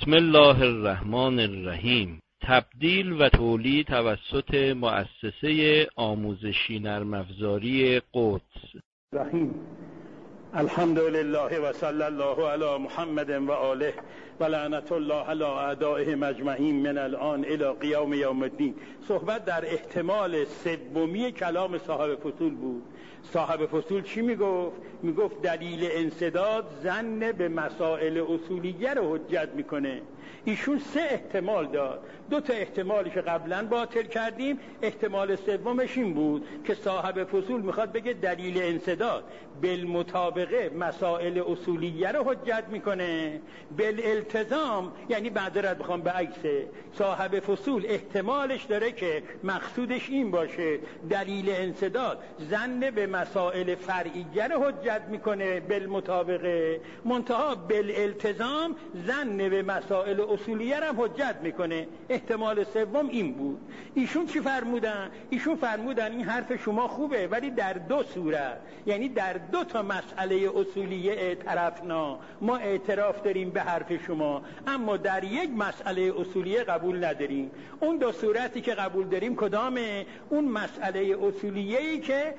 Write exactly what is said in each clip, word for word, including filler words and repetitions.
بسم الله الرحمن الرحیم. تبدیل و تولید توسط مؤسسه آموزشی نرم افزاری قدس. رحیم. الحمدلله و صلی الله علی محمد و آله و لعنت الله علی اعدائهم اجمعین من الان الی قیام یوم الدین. صحبت در احتمال سومی کلام صاحب فصول بود. صاحب فصول چی میگفت؟ میگفت دلیل انسداد ظن به مسائل اصولیه رو حجت میکنه. ایشون سه احتمال داد. دو تا احتمالش قبلا باطل کردیم. احتمال سومش این بود که صاحب فصول میخواد بگه دلیل انسداد بالمطابقه مسائل اصولیه رو حجت میکنه، بالالتزام یعنی معذرت بخوام به عکسه. صاحب فصول احتمالش داره که مقصودش این باشه دلیل انسداد ظن به مسائل فرعیه رو حجت میکنه بالمطابقه، منتها بالالتزام ظن به مسائل اصولیه رو هم حجت میکنه. احتمال سوم این بود. ایشون چی فرمودن؟ ایشون فرمودن این حرف شما خوبه ولی در دو صورت، یعنی در دو تا مسئله اصولیه اعترافنا ما اعتراف داریم به حرف شما، اما در یک مسئله اصولیه قبول نداریم. اون دو صورتی که قبول داریم کدامه؟ اون مسئله اصولیه‌ای که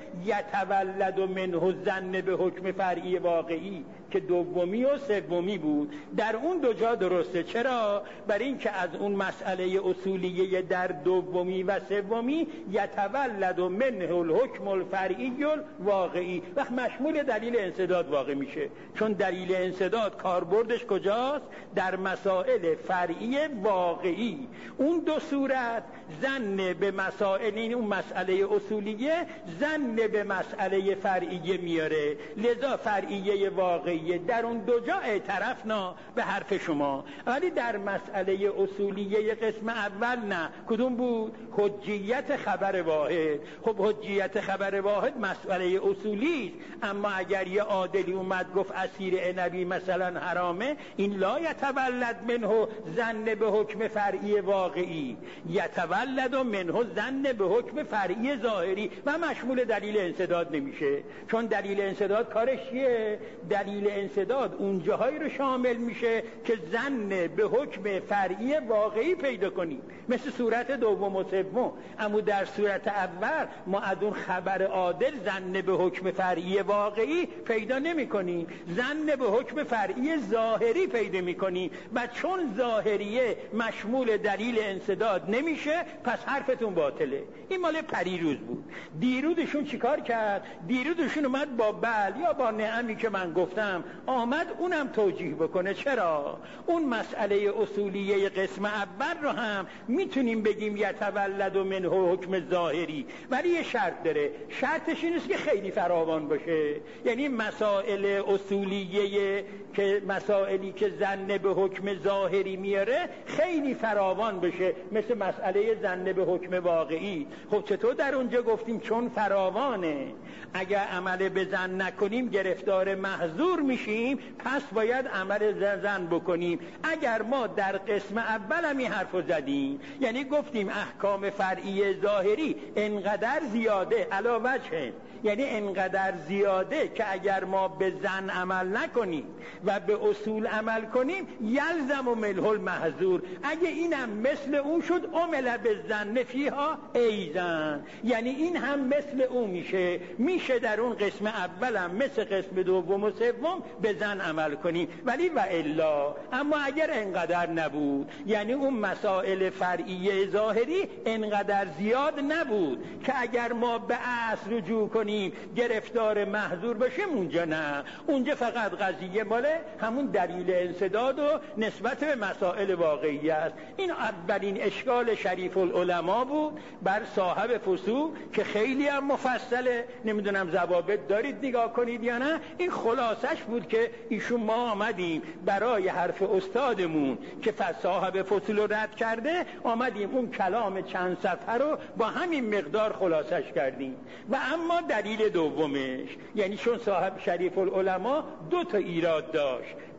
یتولد منه ظن به حکم فرعی واقعی که دومی و سومی بود. در اون دو جا درسته. چرا؟ برای اینکه از اون مسئله اصولیه در دومی و سومی یتولد منه الحکم الفرعی الواقعی وقت مشمول دلیل انسداد واقع میشه، چون دلیل انسداد کاربردش کجاست؟ در مسائل فرعی واقعی. اون دو صورت ظن به مسائل، این اون مسئله اصولیه ظن به مسئله فرعیه میاره، لذا فرعیه واقعی در اون دو جا اعترافنا به حرف شما. ولی در مسئله اصولیه قسم اول نه. کدوم بود؟ حجیت خبر واحد. خب حجیت خبر واحد مسئله اصولی است، اما اگر یه عادلی اومد گفت عصیر عنبی مثلا حرامه، این لا یتولد منه ظن به حکم فرعی واقعی، یتولد منه ظن به حکم فرعی ظاهری و مشمول دلیل انسداد نمیشه. چون دلیل انسداد کارش چیه؟ دلیل انسداد اون جاهایی رو شامل میشه که ظن به حکم فرعی واقعی پیدا کنیم، مثل صورت دوم و سوم. اما در صورت اول ما از اون خبر عادل ظن به حکم فرعی واقعی پیدا نمی کنیم، ظن به حکم فرعی ظاهری پیدا می کنیم و چون ظاهریه مشمول دلیل انسداد نمیشه پس حرفتون باطله. این مال پریروز بود. دیروزشون چیکار کرد؟ دیروزشون اومد با بل یا با نعمی که من گفتم آمد اونم توجیه بکنه. چرا؟ اون مسئله اصولیه قسم اول رو هم میتونیم بگیم یتولد منه حکم ظاهری، ولی یه شرط داره. شرطش این است که خیلی فراوان باشه، یعنی مسائل اصولیه که مسائلی که ظن به حکم ظاهری میاره خیلی فراوان بشه، مثل مسئله ظن به حکم واقعی. خب چطور در اونجا گفتیم چون فراوانه اگر عمل به ظن نکنیم گرفتار محظور میشیم، پس باید عمل ظن بکنیم. اگر ما در قسم اول هم این حرفو زدیم، یعنی گفتیم احکام فرعی ظاهری انقدر زیاده علاوه چه، یعنی انقدر زیاده که اگر ما به ظن عمل نکنیم و به اصول عمل کنیم یلزم و ملح المحظور. اگه اینم مثل اون شد عمل به ظن فیها ایزن، یعنی این هم مثل اون میشه. میشه در اون قسم اولم مثل قسم دوم و سوم به ظن عمل کنیم، ولی و الا. اما اگر انقدر نبود، یعنی اون مسائل فرعی ظاهری انقدر زیاد نبود که اگر ما به اصل رجوع کنیم گرفتار محظور بشیم، اونجا نه. اونجا فقط قضیه مال همون دلیل انسداد و نسبت به مسائل واقعی است. این اولین اشکال شریف العلماء بود بر صاحب فصول که خیلی هم مفصله. نمیدونم ضوابط دارید نگاه کنید یا نه. این خلاصش بود که ایشون ما آمدیم برای حرف استادمون که صاحب فصول رو رد کرده، آمدیم اون کلام چند صفحه رو با همین مقدار خلاصش کردیم. و اما دلیل دومش، یعنی چون صاحب شریف العلماء دو تا ایراد داشت.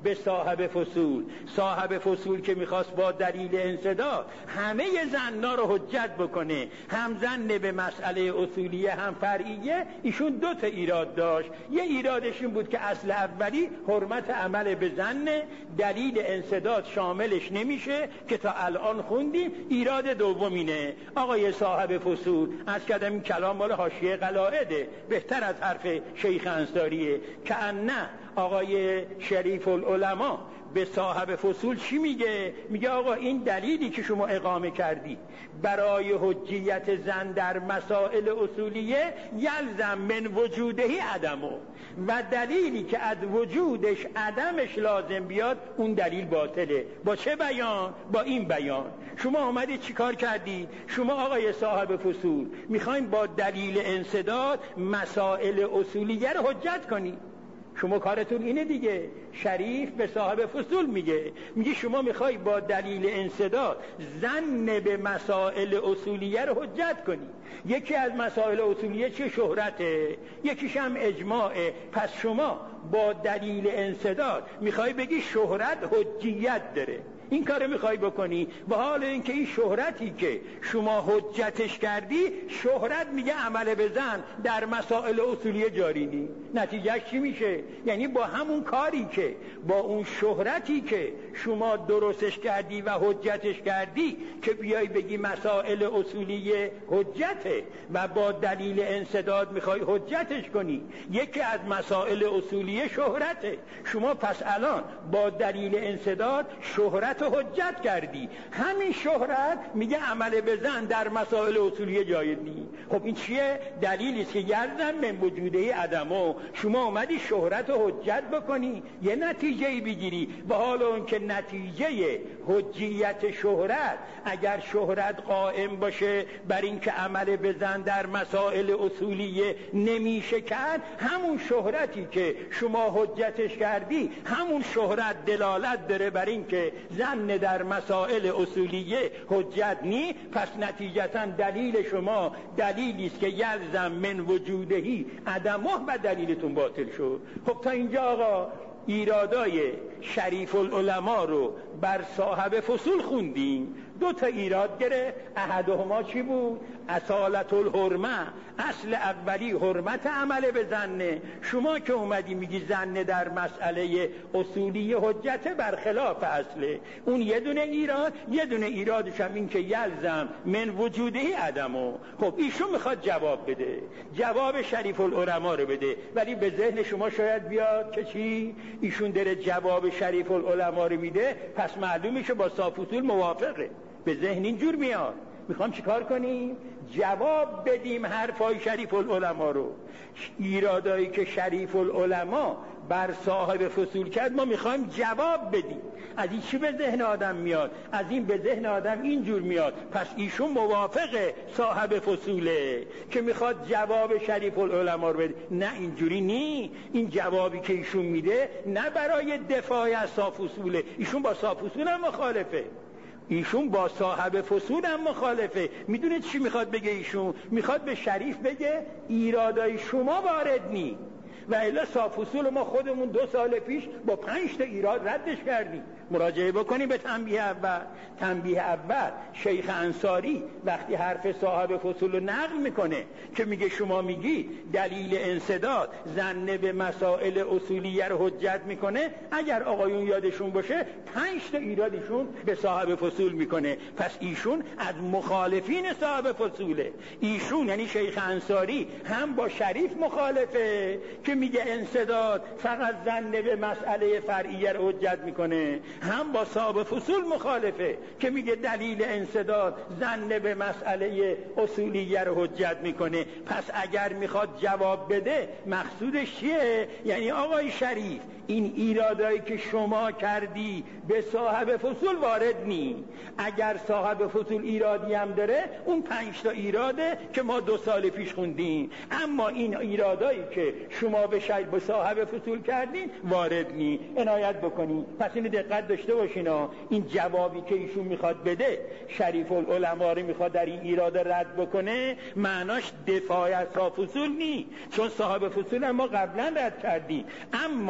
به صاحب فصول. صاحب فصول که میخواست با دلیل انسداد همه زنا رو حجت بکنه، هم زن به مسئله اصولیه هم فرعیه، ایشون دو تا ایراد داشت. یه ایرادش این بود که اصل اولی حرمت عمل به زن، دلیل انسداد شاملش نمیشه که تا الان خوندیم. ایراد دومینه آقای صاحب فصول، از کردم این کلام مال حاشیه قلائده، بهتر از حرف شیخ انصاریه، که نه آقای شریف العلماء به صاحب فصول چی میگه؟ میگه آقا این دلیلی که شما اقامه کردی برای حجیت زن در مسائل اصولیه یلزم من وجودهی عدمو، و دلیلی که از وجودش عدمش لازم بیاد اون دلیل باطله. با چه بیان؟ با این بیان. شما آمدید چی کار کردی؟ شما آقای صاحب فصول میخواین با دلیل انسداد مسائل اصولیه رو حجت کنی. شما کارتون اینه دیگه. شریف به صاحب فصول میگه میگه شما میخوای با دلیل انسداد ظن به مسائل اصولیه رو حجت کنی. یکی از مسائل اصولیه چه؟ شهرته، یکیش هم اجماعه. پس شما با دلیل انسداد میخوای بگی شهرت حجیت داره، این کارو میخوای بکنی. و حال اینکه این شهرتی که شما حجتش کردی، شهرت میگه عمل به زن در مسائل اصولیه جاری نی. نتیجهش چی میشه؟ یعنی با همون کاری که با اون شهرتی که شما درستش کردی و حجتش کردی که بیای بگی مسائل اصولیه حجته و با دلیل انسداد میخوای حجتش کنی، یکی از مسائل اصولیه شهرته. شما پس الان با دلیل انسداد شهرت حجت کردی، همین شهرت میگه عمل به زن در مسائل اصولیه جایز نیست. خب این چیه؟ دلیلی است که یلزم من وجوده عدمو. شما اومدی شهرت حجت بکنی، یه نتیجه ای بگیری، و حالا اون که نتیجه حجیت شهرت اگر شهرت قائم باشه بر این که عمل به زن در مسائل اصولیه نمیشه کرد، همون شهرتی که شما حجتش کردی همون شهرت دلالت داره بر این که زن در مسائل اصولیه حجت نی. پس نتیجتا دلیل شما دلیلی است که یلزم من وجودهی عدمه و دلیلتون باطل شد. خب تا اینجا آقا ایرادای شریف العلماء رو بر صاحب فصول خوندیم. دو تا ایراد گره. احدهما چی بود؟ اصالت الحرمه، اصل اولی حرمت عمل به زنه. شما که اومدی میگی زنه در مسئله اصولی حجت برخلاف اصله، اون یه دونه ایراد. یه دونه ایرادش هم این که یلزم من وجودهی عدمو. خب ایشون میخواد جواب بده، جواب شریف العلماء رو بده، ولی به ذهن شما شاید بیاد که چی؟ ایشون داره جواب شریف العلماء رو میده، پس معلومه که با صاحب فصول موافقه. به ذهن اینجور میاد. میخوام چیکار کنیم؟ جواب بدیم حرفای شریف العلماء رو. ایرادایی که شریف العلماء بر صاحب فصول کرد ما میخوایم جواب بدیم. از این چی به ذهن آدم میاد؟ از این به ذهن آدم اینجور میاد پس ایشون موافق صاحب فصوله که میخواد جواب شریف العلماء رو بده. نه اینجوری نی. این جوابی که ایشون میده نه برای دفاع از صاحب فصوله، ایشون با صاحب فصول هم مخالفه. ایشون با صاحب فصول هم مخالفه. میدونه چی میخواد بگه؟ ایشون میخواد به شریف بگه ایرادای شما وارد نی، و الا صاحب فصول ما خودمون دو سال پیش با پنج تا ایراد ردش کردیم. مراجعه بکنیم به تنبیه اول. تنبیه اول شیخ انصاری وقتی حرف صاحب فصول رو نقل میکنه که میگه شما میگی دلیل انسداد زن به مسائل اصولیه رو حجت میکنه، اگر آقایون یادشون باشه پنج تا ایرادشون به صاحب فصول میکنه. پس ایشون از مخالفین صاحب فصوله. ایشون یعنی شیخ انصاری هم با شریف مخالفه که میگه انسداد فقط زن به مسئله فرعیه رو حجت میکنه، هم با صاحب فصول مخالفه که میگه دلیل انسداد زن به مسئله اصولیه رو حجت میکنه. پس اگر میخواد جواب بده مقصودش چیه؟ یعنی آقای شریف این ایرادایی که شما کردی به صاحب فصول وارد نی. اگر صاحب فصول ایرادی هم داره اون پنج تا ایراده که ما دو سال پیش خوندیم، اما این ایرادایی که شما به شاید به صاحب فصول کردین وارد نی. عنایت بکنین. پس اینو دقت داشته باشین. این جوابی که ایشون میخواد بده شریف العلماء رو میخواد در این ایراد رد بکنه، معناش دفاع از صاحب فصول نی، چون صاحب فصول هم ما قبلا رد کردیم. اما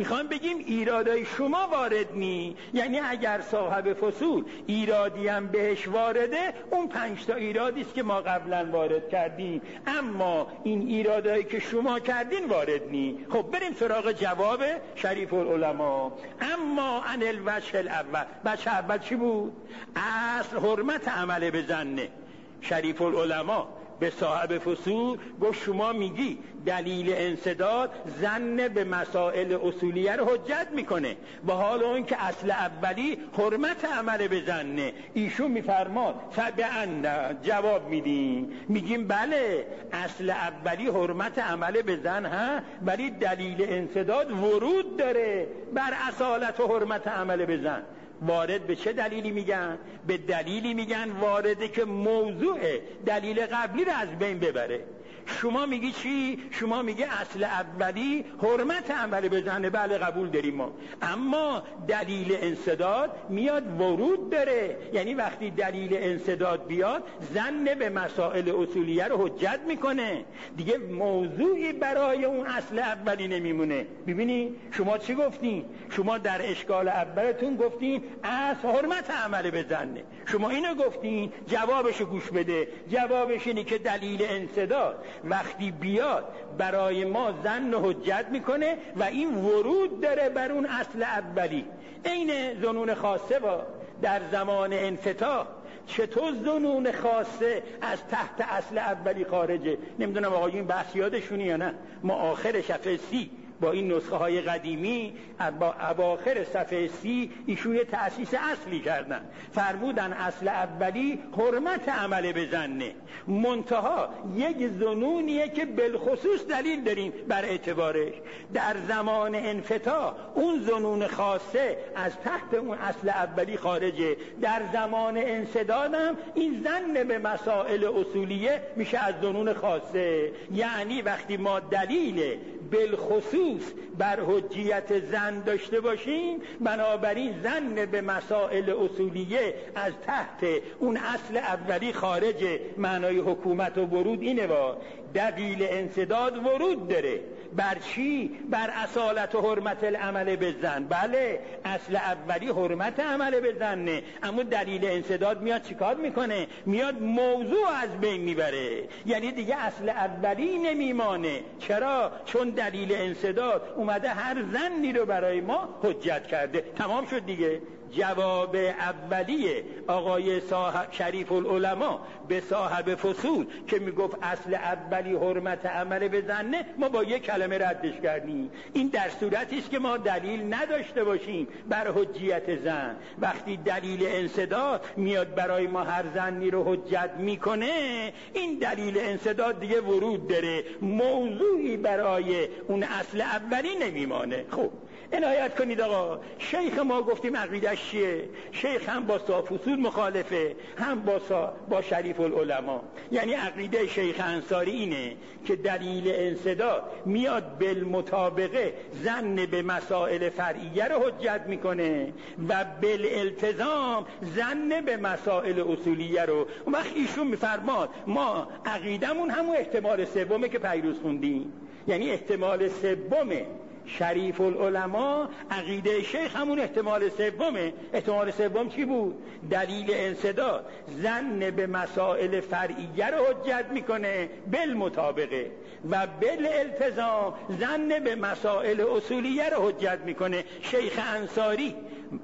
میخوام بگیم ایرادای شما وارد نی، یعنی اگر صاحب فصول ایرادی هم بهش وارده، اون پنج تا ایرادی است که ما قبلا وارد کردیم، اما این ایرادایی که شما کردین وارد نی. خب بریم سراغ جواب شریف العلماء. اما عن الوجه الاول، بچه اول چی بود؟ اصل حرمت عمل به ظنه. شریف العلماء به صاحب فصول گفت شما میگی دلیل انسداد ظن به مسائل اصولیه رو حجت میکنه، و حال اون که اصل اولی حرمت عمل به ظنه. ایشون میفرماد فبأن، جواب میدیم میگیم بله اصل اولی حرمت عمل به ظن ها، ولی دلیل انسداد ورود داره بر اصالت و حرمت عمل به ظن. وارد به چه دلیلی میگن؟ به دلیلی میگن وارده که موضوع دلیل قبلی رو از بین ببره. شما میگی چی؟ شما میگی اصل اولی حرمت عمل به ظن، بله قبول داریم ما، اما دلیل انسداد میاد ورود داره، یعنی وقتی دلیل انسداد بیاد ظن به مسائل اصولیه رو حجت میکنه دیگه، موضوعی برای اون اصل اولی نمیمونه. ببینی شما چی گفتین؟ شما در اشکال اولتون گفتین اصل حرمت عمل به ظنه، شما اینو گفتین، جوابشو گوش بده. جوابش اینه که دلیل انسداد وقتی بیاد برای ما ظن حجت میکنه و این ورود داره بر اون اصل اولی. عین ظنون خاصه با در زمان انفتاح، چطور ظنون خاصه از تحت اصل اولی خارجه؟ نمیدونم آقایون بحث یادشونی یا نه، ما آخر صفحه سی با این نسخه های قدیمی با اواخر صفحه سی ایشون تأسیس اصلی کردن، فرمودن اصل اولی حرمت عمل به ظنه، منتها یک ظنونیه که بالخصوص دلیل داریم بر اعتبارش. در زمان انفتاح اون ظنون خاصه از تحت اون اصل اولی خارجه، در زمان انسدادم این ظن به مسائل اصولیه میشه از ظنون خاصه. یعنی وقتی ما دلیل بالخصوص بر حجیت ظن داشته باشیم، بنابراین ظن به مسائل اصولیه از تحت اون اصل اولی خارجه. معنای حکومت و ورود اینه، با دلیل انسداد ورود داره بر چی؟ بر اصالت و حرمت العمل به ظن. بله اصل اولی حرمت عمل به ظنه، اما دلیل انسداد میاد چیکار میکنه؟ میاد موضوع از بین میبره، یعنی دیگه اصل اولی نمیمانه. چرا؟ چون دلیل انسداد اومده هر ظنی رو برای ما حجت کرده. تمام شد دیگه. جواب اولیه آقای صاحب شریف العلماء به صاحب فصول که میگفت اصل اولی حرمت عمل به ظنه، ما با یک کلمه ردش کردیم. این در صورتی است که ما دلیل نداشته باشیم بر حجیت ظن. وقتی دلیل انسداد میاد برای ما هر ظنی رو حجت میکنه، این دلیل انسداد دیگه ورود داره، موضوعی برای اون اصل اولی نمیمانه. خب عنایت کنید آقا، شیخ ما گفتیم عقیدش چیه؟ شیخ هم با صاحب فصول مخالفه، هم با صاحب با شریف العلماء. یعنی عقیده شیخ انصاری اینه که دلیل انسداد میاد بالمطابقه ظن به مسائل فرعیه رو حجت میکنه و بالالتزام ظن به مسائل اصولیه رو. اون وقت ایشون میفرماد ما عقیدمون همون احتمال سومه که پیروز خوندیم، یعنی احتمال سومه. شریف العلماء عقیده شیخ همون احتمال سومه. احتمال سوم چی بود؟ دلیل انسداد ظن به مسائل فرعیه رو حجت میکنه بالمطابقه و بالالتزام ظن به مسائل اصولیه رو حجت میکنه. شیخ انصاری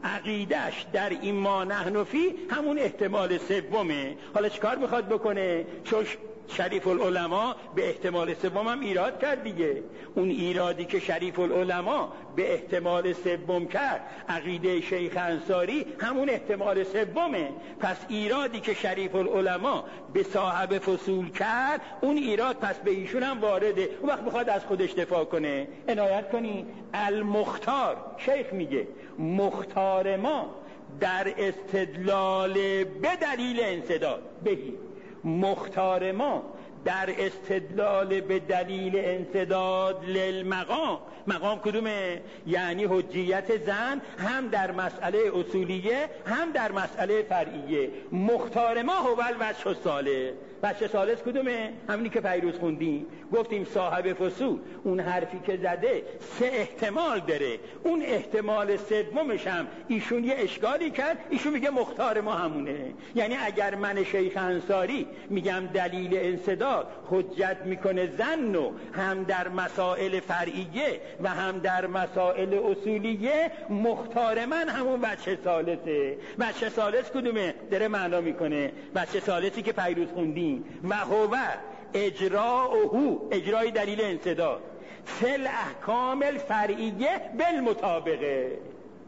عقیدش در این ما نحن فی همون احتمال سومه. حالا چیکار میخواد بکنه؟ چون شریف العلماء به احتمال سوم هم ایراد کرد دیگه. اون ایرادی که شریف العلماء به احتمال سوم کرد، عقیده شیخ انصاری همون احتمال سومه. پس ایرادی که شریف العلماء به صاحب فصول کرد، اون ایراد پس به ایشون هم وارده. اون وقت میخواد از خودش دفاع کنه. عنایت کنی المختار، شیخ میگه مختار ما در استدلال به دلیل انسداد بهی، مختار ما در استدلال به دلیل انسداد للمقام. مقام کدومه؟ یعنی حجیت زن هم در مسئله اصولیه هم در مسئله فرعیه. مختار ما هو الوجه الثالث. وجه ثالث کدومه؟ همینی که پیروز خوندیم، گفتیم صاحب فصول اون حرفی که زده سه احتمال داره، اون احتمال سومش هم ایشون یه اشکالی کرد، ایشون میگه مختار ما همونه. یعنی اگر من شیخ انصاری میگم دلیل انسداد حجت میکنه زن و هم در مسائل فرعیه و هم در مسائل اصولیه، مختار من همون وجه ثالثه. وجه ثالث کدومه؟ داره معنا میکنه وجه ثالثی که پیروز خوندیم، و هو اجراؤه، اجرای دلیل انسداد فی الاحکام الفرعیه بالمطابقه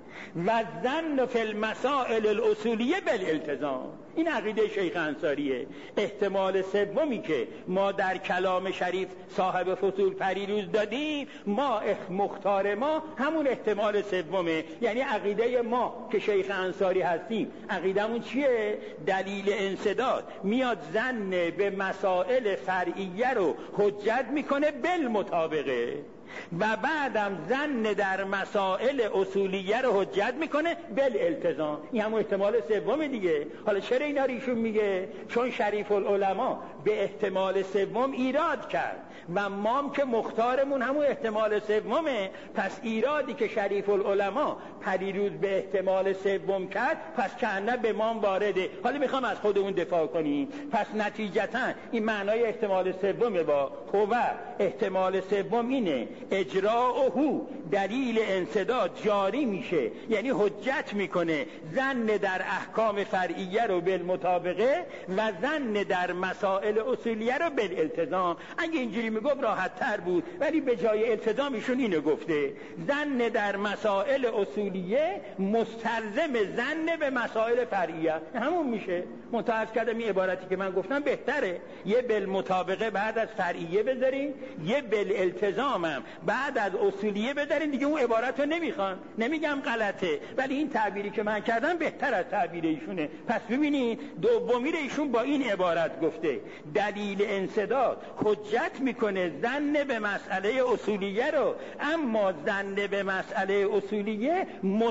و ظن فی المسائل الاصولیه بالالتزام. این عقیده شیخ انصاریه. احتمال سومی که ما در کلام شریف صاحب فصول پریروز دادیم، ما مختار ما همون احتمال سومه. یعنی عقیده ما که شیخ انصاری هستیم، عقیدمون چیه؟ دلیل انسداد میاد ظن به مسائل فرعیه رو حجت میکنه بالمطابقه و بعدم ظن در مسائل اصولیه رو حجت میکنه بالالتزام. این همون احتمال سوم دیگه. حالا چرا اینا رو ایشون میگه؟ چون شریف العلماء به احتمال سوم ایراد کرد و مام که مختارمون همون احتمال سومه، پس ایرادی که شریف العلماء پریروز به احتمال سوم کرد پس کنه به مام وارده. حالا میخوام از خودمون دفاع کنیم. پس نتیجتا این معنای احتمال سومه. با هو احتمال سوم اینه اجراؤه، دلیل انسداد جاری میشه، یعنی حجت میکنه ظن در احکام فرعیه رو بالمطابقه و ظن در مسائل اصولیه رو بالالتزام. اگه اینجوری میگفت راحت تر بود، ولی به جای التزام ایشون اینو گفته ظن در مسائل اصولیه مستلزم ظن به مسائل فرعیه. همون میشه. منتهز کردم این عبارتی که من گفتم بهتره، یه بالمطابقه بعد از فرعیه بذاریم، یه بالالتزام هم بعد از اصولیه بذاریم. دیگه اون عبارت رو نمیخوان، نمیگم غلطه، ولی این تعبیری که من کردم بهتر از تعبیر ایشونه. پس ببینید دومی رو ایشون با این عبارت گفته دلیل انسداد حجت میکنه ظن به مسئله اصولیه رو، اما ظن به مسئله اصولیه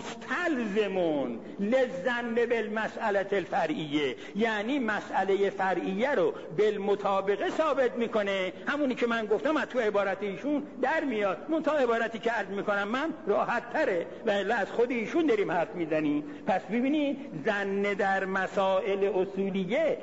مستلزمون لظن بالمسئله الفرعیه، یعنی مسئله فرعیه رو بالمطابقه ثابت میکنه. همونی که من گفتم از تو عبارت ایشون در میاد. منتها عبارتی که عرض میکنم من راحت تره و از خود ایشون داریم حرف میزنیم. پس ببینید ظن در مسائل اصولیه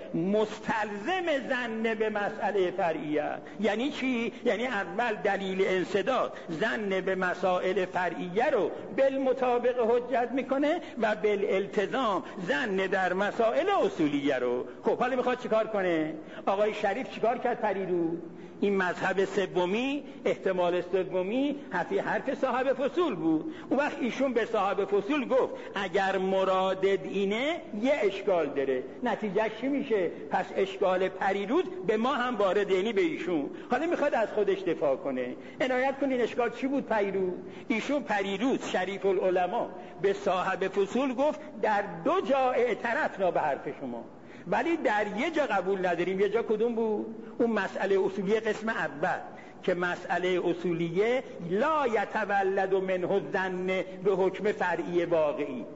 مستلزم ظن به مسئله فرعیه. یعنی چی؟ یعنی اول دلیل انسداد ظن به مسائل فرعیه رو بالمطابق حجت میکنه و بالالتزام ظن در مسائل اصولیه رو. خب حالا میخواد چیکار کنه؟ آقای شریف چیکار کرد پریروز؟ این مذهب سومی، احتمال سومی حرفی حرف صاحب فصول بود. اون وقت ایشون به صاحب فصول گفت اگر مرادت اینه یه اشکال داره. نتیجه چی میشه؟ پس اشکال پریروز به ما هم وارد، یعنی به ایشون. حالا میخواد از خودش دفاع کنه. عنایت کنین اشکال چی بود پریروز؟ ایشون پریروز شریف العلماء به صاحب فصول گفت در دو جا اعترفنا به حرف شما، ولی در یه جا قبول نداریم. یه جا کدوم بود؟ اون مسئله اصولیه قسم اول که مسئله اصولیه لا یتولد منه ظن به حکم فرعی واقعی،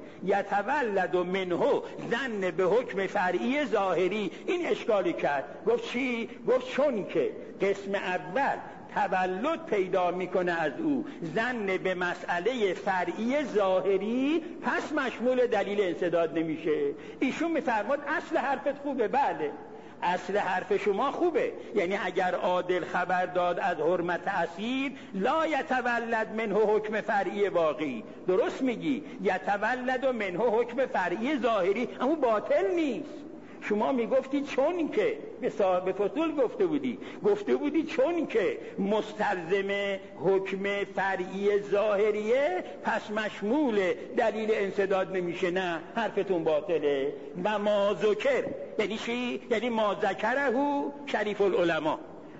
یتولد منه ظن به حکم فرعی ظاهری. این اشکالی کرد. گفت چی؟ گفت چون که قسم اول تولد پیدا میکنه از او ظن به مسئله فرعی ظاهری، پس مشمول دلیل انسداد نمیشه. ایشون میفرماد اصل حرفت خوبه. بله اصل حرف شما خوبه، یعنی اگر عادل خبر داد از حرمت اسیر لا یتولد منه حکم فرعی واقعی، درست میگی، یتولد منه حکم فرعی ظاهری، اما باطل نیست. شما میگفتی چون که به صاحب فصول گفته بودی گفته بودی چون که مستلزم حکم فرعی ظاهریه پس مشمول دلیل انسداد نمیشه. نه، حرفتون باطله. و ما ذکر یعنی چی؟ یعنی ما ذکره شریف العلماء.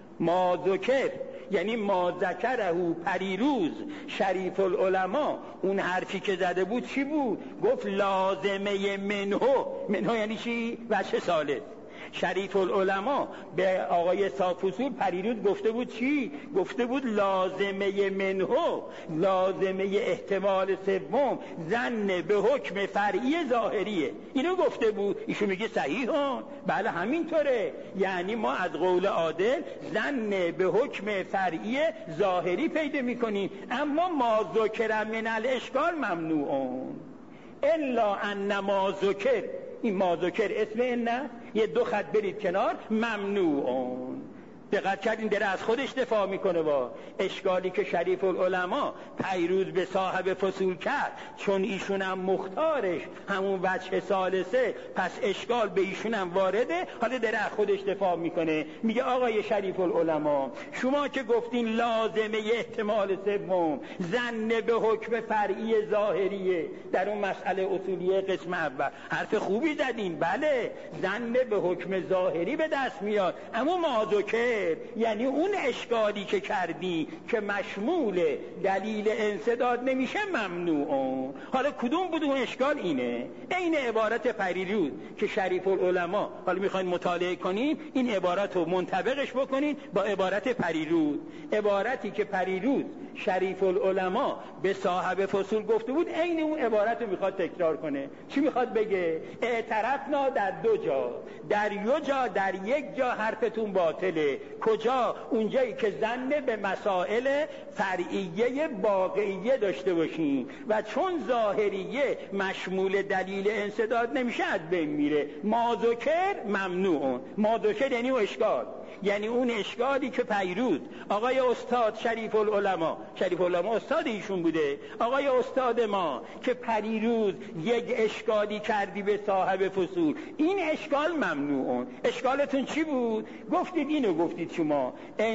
ما ذکر یعنی ما ذکره پریروز شریف العلماء اون حرفی که زده بود چی بود؟ گفت لازمه منهو. منهو یعنی چی؟ وجه ثالث. شریف العلماء به آقای صافوسور پریروز گفته بود چی؟ گفته بود لازمه منهو، لازمه احتمال سوم ظن به حکم فرعی ظاهریه. اینو گفته بود. ایشون میگه صحیح ها، بله همینطوره. یعنی ما از قول عادل ظن به حکم فرعی ظاهری پیدا میکنیم، اما ما ذکر من الاشکال ممنوعون الا ان ما ذکر، این ما ذکر اسم این نه، یه دو خط برید کنار، ممنوعون. دقت کردین داره از خودش دفاع میکنه با اشکالی که شریف العلماء پیروز به صاحب فصول کرد، چون ایشونم مختارش همون وجه ثالثه، پس اشکال به ایشونم وارده. حالا داره از خودش دفاع میکنه، میگه آقای شریف العلماء شما که گفتین لازمه احتمال سوم ظن به حکم فرعی ظاهریه در اون مسئله اصولیه قسم اول، حرف خوبی زدین، بله ظن به حکم ظاهری به دست میاد، اما ما ذکر یعنی اون اشکالی که کردی که مشمول دلیل انسداد نمیشه ممنوع. حالا کدوم بود اون اشکال؟ اینه این عبارت پریروز که شریف العلماء، حالا میخواین مطالعه کنیم این عبارت رو منطبقش بکنین با عبارت پریروز. عبارتی که پریروز شریف العلماء به صاحب فصول گفته بود عین اون عبارت رو میخواد تکرار کنه. چی میخواد بگه؟ اعترفنا در دو جا، در یو جا در یک جا حرفتون باطله. کجا؟ اونجایی که ظن به مسائل فرعیه واقعیه داشته باشین و چون ظاهریه مشمول دلیل انسداد نمیشه از بین میره. ما ذکر ممنوع. ما ذکر یعنی اون اشکال، یعنی اون اشکالی که پیروز آقای استاد شریف العلماء، شریف العلماء استاد ایشون بوده، آقای استاد ما که پریروز یک اشکالی کردی به صاحب فصول، این اشکال ممنوعون. اشکالتون چی بود؟ گفتید اینو گفتید شما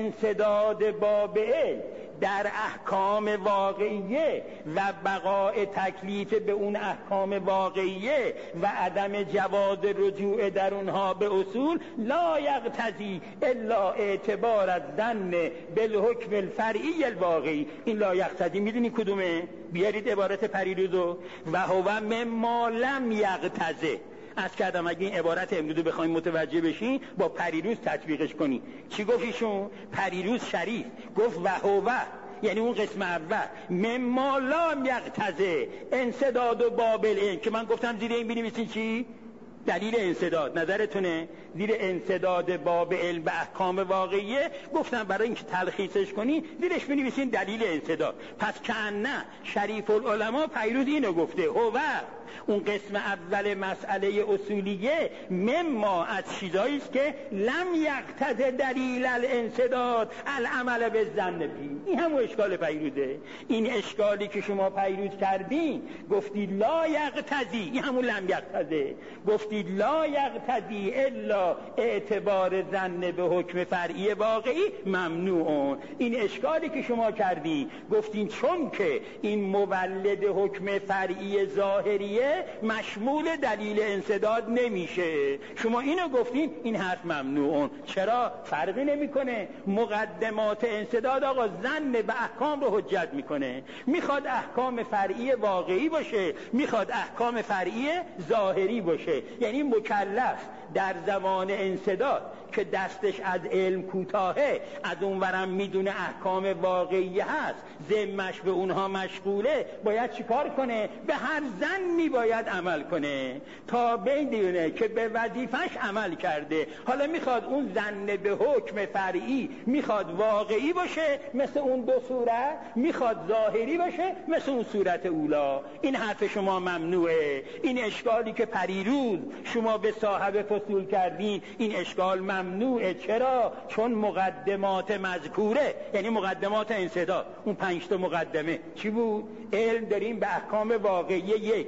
انسداد بابعه در احکام واقعیه و بقاء تکلیف به اون احکام واقعیه و عدم جواز رجوع در اونها به اصول لا یقتضی الا اعتبار الظن بالحکم الفرعی الواقعی. این لا یقتضی میدونی کدومه؟ بیارید عبارت پریروزو. و هو مما لم یقتضی. از کردم اگه این عبارت امروز بخوایم متوجه بشین با پریروز تطبیقش کنی. چی گفت ایشون؟ پریروز شریف گفت و هو، یعنی اون قسم اول مما لم یقتضی انسداد و بابل این که من گفتم زیر این بنویسین چی؟ دلیل انسداد. نظرتونه؟ زیر انسداد باب علم به احکام واقعیه گفتم برای اینکه تلخیصش کنی زیرش بنویسین دلیل انسداد. پس کأنه شریف العلماء پیروز اینو گفته هو اون قسم اول مسئله اصولیه مما از چیزایی است که لم یقتضی دلیل الانسداد العمل بالظن فی. این همون اشکال پیروزه. این اشکالی که شما پیروز کردین گفتید لا یقتضی، این همون لم یقتضی. گفتید لا یقتضی الا اعتبار ظن به حکم فرعی واقعی ممنوعون. این اشکالی که شما کردین گفتین چون که این مولد حکم فرعی ظاهریه مشمول دلیل انسداد نمیشه، شما اینو گفتین، این حرف ممنوعون. چرا؟ فرقی نمیکنه. مقدمات انسداد آقا ظن به احکام رو حجت میکنه. میخواد احکام فرعی واقعی باشه، میخواد احکام فرعی ظاهری باشه. یعنی مکلف در زمان انسداد که دستش از علم کوتاهه، از اونورم میدونه احکام واقعی هست، ذمش به اونها مشغوله، باید چیکار کنه؟ به هر ظنی باید عمل کنه تا بدونه که به وظیفش عمل کرده. حالا میخواد اون ظن به حکم فرعی میخواد واقعی باشه مثل اون دو صورت، میخواد ظاهری باشه مثل اون صورت اولا. این حرف شما ممنوعه. این اشکالی که پریروز شما به صاحب فصول کردین این اشکال ممنوعه. چرا؟ چون مقدمات مذکوره، یعنی مقدمات انسداد، اون پنج تا مقدمه چی بود؟ علم داریم به احکام واقعی یک،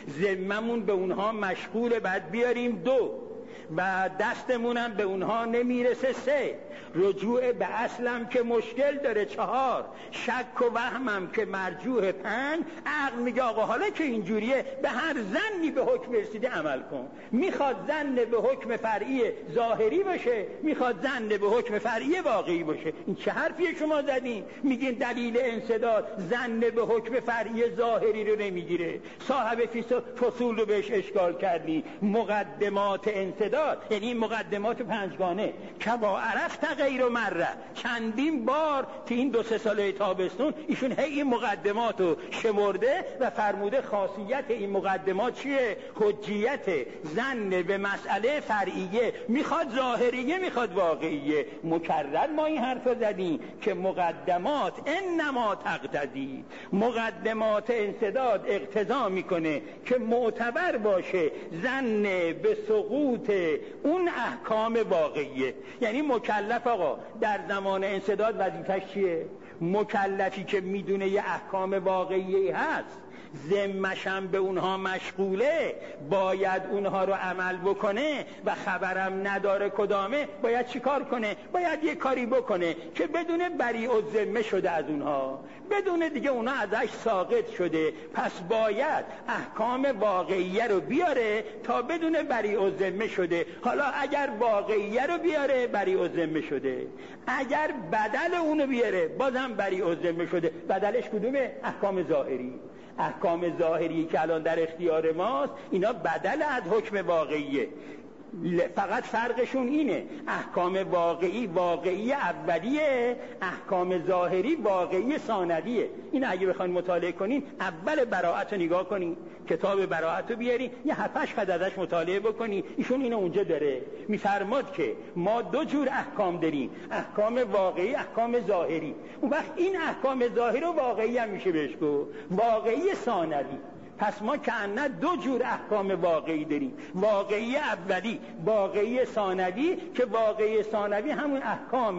ذممون به اونها مشغوله بعد بیاریم دو، و دستمونم به اونها نمیرسه سه، رجوع به اصلم که مشکل داره چهار، شک و وهمم که مرجوح پنج. عقل میگه آقا حالا که اینجوریه به هر ظنی به حکم رسیده عمل کن. میخواد ظن به حکم فرعی ظاهری باشه، میخواد ظن به حکم فرعی واقعی باشه. این چه حرفیه شما زدین؟ میگین دلیل انسداد ظن به حکم فرعی ظاهری رو نمیگیره. صاحب فصول رو بهش اشکال کردی. مقدمات انسداد انسداد، یعنی این مقدمات پنجگانه که با عرفت غیر مره، چندین بار تو این دو سه ساله تابستون ایشون هی این مقدمات رو شمرده و فرموده خاصیت این مقدمات چیه؟ حجیت ظن به مسئله فرعیه، میخواد ظاهریه میخواد واقعیه. مکرر ما این حرف رو زدیم که مقدمات انما تقتضی، مقدمات انسداد اقتضا میکنه که معتبر باشه ظن به سقوط اون احکام واقعیه. یعنی مکلف آقا در زمان انسداد وظیفش چیه؟ مکلفی که میدونه یه احکام واقعی هست، ذمه‌شم به اونها مشغوله، باید اونها رو عمل بکنه و خبرم نداره کدامه، باید چیکار کنه؟ باید یه کاری بکنه که بدونه بری و ذمه شده از اونها، بدونه دیگه اونها ازش ساقط شده، پس باید احکام واقعیه رو بیاره تا بدونه بری و ذمه شده. حالا اگر واقعیه رو بیاره بری و ذمه شده، اگر بدل اونو بیاره بازم بری و ذمه شده. بدلش کدومه؟ احکام ظاهری. احکام ظاهری که الان در اختیار ماست اینا بدل از حکم واقعیه، فقط فرقشون اینه احکام واقعی واقعی اولیه، احکام ظاهری واقعی ثانویه. این اگه بخواید مطالعه کنین اول براءت رو نگاه کنین، کتاب براءت رو بیارین یه هفتش خط ازش مطالعه بکنین، ایشون اینو اونجا داره میفرماد که ما دو جور احکام داریم، احکام واقعی احکام ظاهری. اون وقت این احکام ظاهری رو واقعی هم میشه بهش گفت، واقعی ثانوی. پس ما کأنه دو جور احکام واقعی داریم، واقعی اولی واقعی ثانوی، که واقعی ثانوی همون احکام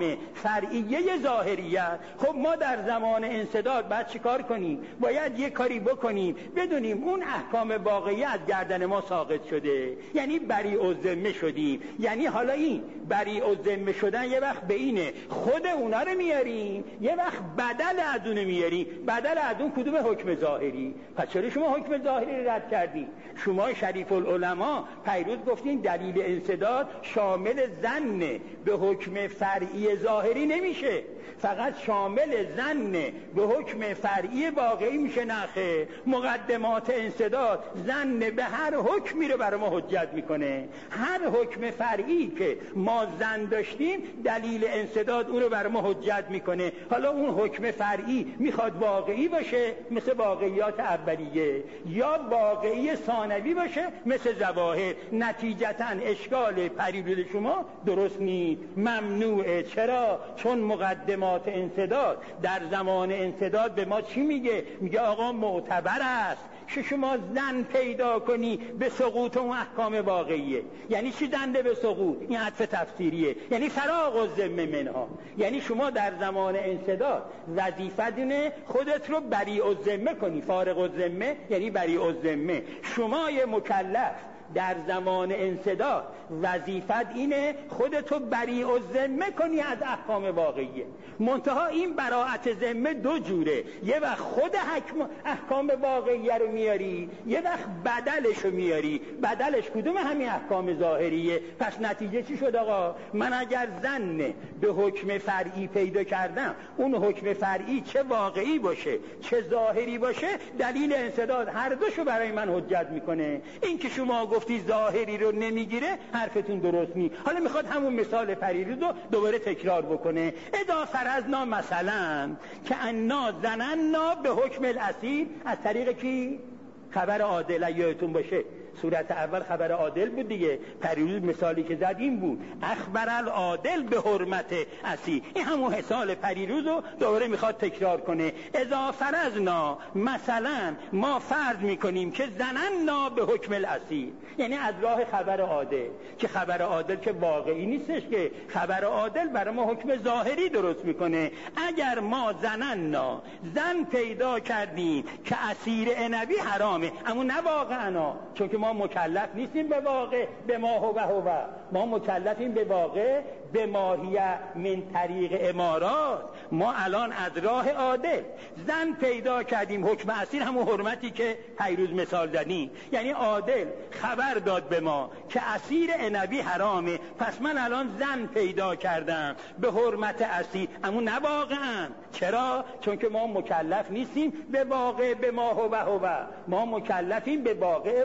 فرعیه ظاهریه. خب ما در زمان انسداد باید چی کار کنیم؟ باید یه کاری بکنیم بدونیم اون احکام واقعی از گردن ما ساقط شده، یعنی بری و ذمه شدیم. یعنی حالا این بری و ذمه شدن یه وقت به اینه خود اونا رو میاریم، یه وقت بدل از اون میاریم. بدل از اون کدوم؟ حکم ظاهری. پس چرا شما حکم ظاهری رو رد کردی؟ شما شریف العلماء پیروز گفتین دلیل انسداد شامل ظن به حکم فرعی ظاهری نمیشه، فقط شامل ظن به حکم فرعی واقعی میشه. نخه مقدمات انسداد ظن به هر حکمی رو برای ما حجت میکنه، هر حکم فرعی که ما ظن داشتیم دلیل انسداد اون رو برای ما حجت میکنه. حالا اون حکم فرعی میخواد واقعی باشه مثل واقعیات اولیه، یا واقعی ثانوی باشه مثل ظواهر. نتیجتاً اشکال پریروز شما درست نیست، ممنوعه. چرا؟ چون مقدمات انسداد در زمان انسداد به ما چی میگه؟ میگه آقا معتبر است که شما ظن پیدا کنی به سقوط اون احکام واقعیه. یعنی چی ظن به سقوط؟ این عطف تفسیریه، یعنی فراغ الذمه منها. یعنی شما در زمان انسداد وظیفت اینه خودت رو بری الذمه کنی، فارغ الذمه یعنی بری الذمه. شما یه مکلف در زمان انسداد وظیفت اینه خودتو بریء الذمه کنی از احکام واقعیه. منتها این براءت ذمه دو جوره، یه وقت خود حکم احکام واقعیه رو میاری، یه وقت بدلش رو میاری. بدلش کدوم؟ همین احکام ظاهریه. پس نتیجه چی شد آقا؟ من اگر ظن به حکم فرعی پیدا کردم، اون حکم فرعی چه واقعی باشه چه ظاهری باشه، دلیل انسداد هر دوشو برای من حجت میکنه. این که شما گفتی ظاهری رو نمیگیره حرفتون درست نی. حالا میخواد همون مثال پریروز رو دوباره تکرار بکنه. اذا فرضنا مثلا که انا ظننا به حکم الاصیل، از طریق کی؟ خبر عادل. یادتون باشه صورت اول خبر عادل بود دیگه، پریروز مثالی که زد این بود اخبر العادل به حرمت اصیل. این همون حسال پریروز رو دوباره میخواد تکرار کنه. اذا فرضنا مثلا ما فرض میکنیم که ظننا به حکم الاصیل، یعنی از راه خبر عادل، که خبر عادل که واقعی نیستش، که خبر عادل برای ما حکم ظاهری درست میکنه. اگر ما ظننا ظن پیدا کردیم که عصیر عنبی حرامه، اما نه واقعا، چون که ما مکلف نیستیم به واقع به ما هو هو، ما مکلفیم به واقع به ماهیه من طریق امارات. ما الان از راه عادل زن پیدا کردیم حکم اصیل، همون حرمتی که پیروز مثال زدیم. یعنی عادل خبر داد به ما که عصیر عنبی حرامه، پس من الان زن پیدا کردم به حرمت اصیل، اما نه واقعا. چرا؟ چون که ما مکلف نیستیم به واقع به ما هو هو، ما مکلفیم به واقع واسط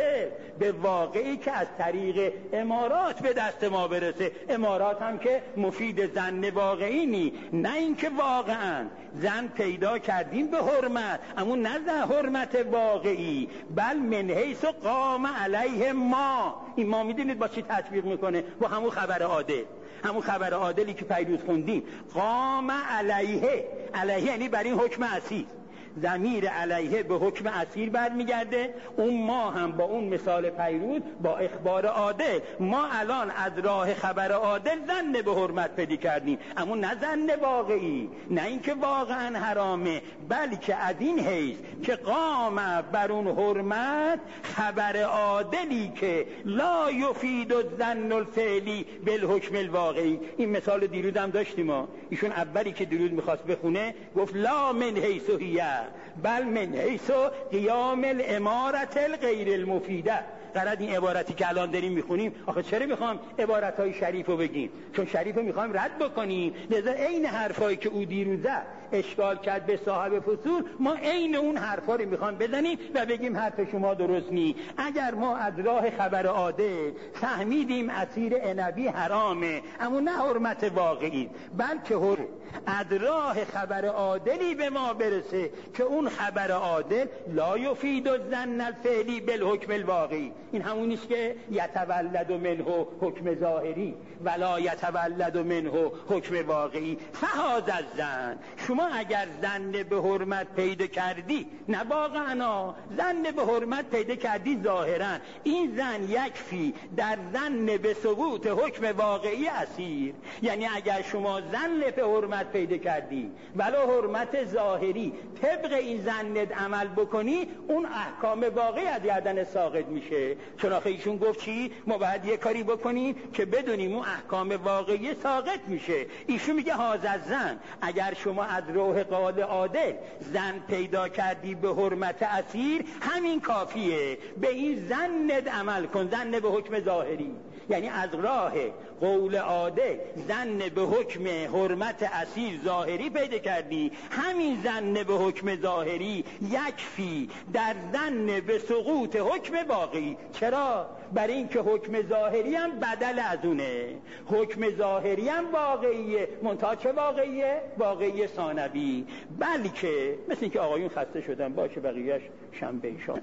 عادل به واقعی که از طریق امارات به دست ما برسه. امارات هم که مفید زن واقعی نی، نه اینکه واقعا زن پیدا کردیم به حرمت، اما نه زن حرمت واقعی، بل من حیث قام علیه ما. این ما میدونید با چی تطبیق میکنه؟ با همون خبر عادل، همون خبر عادلی که پیروز خوندیم. قام علیه، علیه یعنی بر این حکم اصیل، ضمیر علیه به حکم اصیل برمیگرده. اون ما هم با اون مثال پیروز با اخبار عادل، ما الان از راه خبر عادل ظن به حرمت پیدا کردیم، اما نه ظن واقعی، نه اینکه واقعا حرامه، بلکه از این حیث که قام بر اون حرمت خبر عادلی که لا یفید الظن الفعلی بالحکم الواقعی. این مثال دیروز هم داشتیم ما. ایشون اولی که دیروز میخواست بخونه گفت لا من حیث هیه بل من حیث قیام الامارت الغیر المفیده. قرار این عبارتی که الان داریم میخونیم، آخه چرا میخوام عبارتهای شریف رو بگیم؟ چون شریف رو میخوام رد بکنیم، لذا عین حرفایی که او دیروزه اشکال کرد به صاحب فصول، ما عین اون حرفا رو میخوام بزنیم و بگیم حرف شما درست نی. اگر ما از راه خبر عادل فهمیدیم عصیر عنبی حرامه، اما نه حرمت واقعی، بلکه حرمت از راه خبر عادلی به ما برسه که اون خبر عادل لا یفید الظن الفعلی بالحکم الواقعی. این همون نیست که یتولد منه حکم ظاهری ولا یتولد منه حکم واقعی. فهذا الظن، شما اگر ظن به حرمت پیدا کردی، نه واقعا ظن به حرمت پیدا کردی ظاهرا، این ظن یکفی در ظن به ثبوت حکم واقعی اسیر. یعنی اگر شما ظن به حرمت پیدا کردی ولو حرمت ظاهری، طبق این ظنت عمل بکنی، اون احکام واقعی از گردن ساقط میشه. چون آخه ایشون گفت چی؟ ما باید یه کاری بکنیم که بدونیم اون احکام واقعی ساقط میشه. ایشون میگه هاذا الظن، اگر شما از روح قول عادل ظن پیدا کردی به حرمت اسیر، همین کافیه، به این ظنت عمل کن، ظن به حکم ظاهری. یعنی از راه قول عادل ظن به حکم حرمت اسیر ظاهری پیدا کردی، همین ظن به حکم ظاهری یکفی در ظن به سقوط حکم واقعی. چرا؟ برای اینکه حکم ظاهری هم بدل از اونه، حکم ظاهری هم واقعیه، منتها چه واقعیه؟ واقعی ثانوی. بلکه مثل اینکه آقایون خسته شدن، باشه بقیهش شنبه ایشان.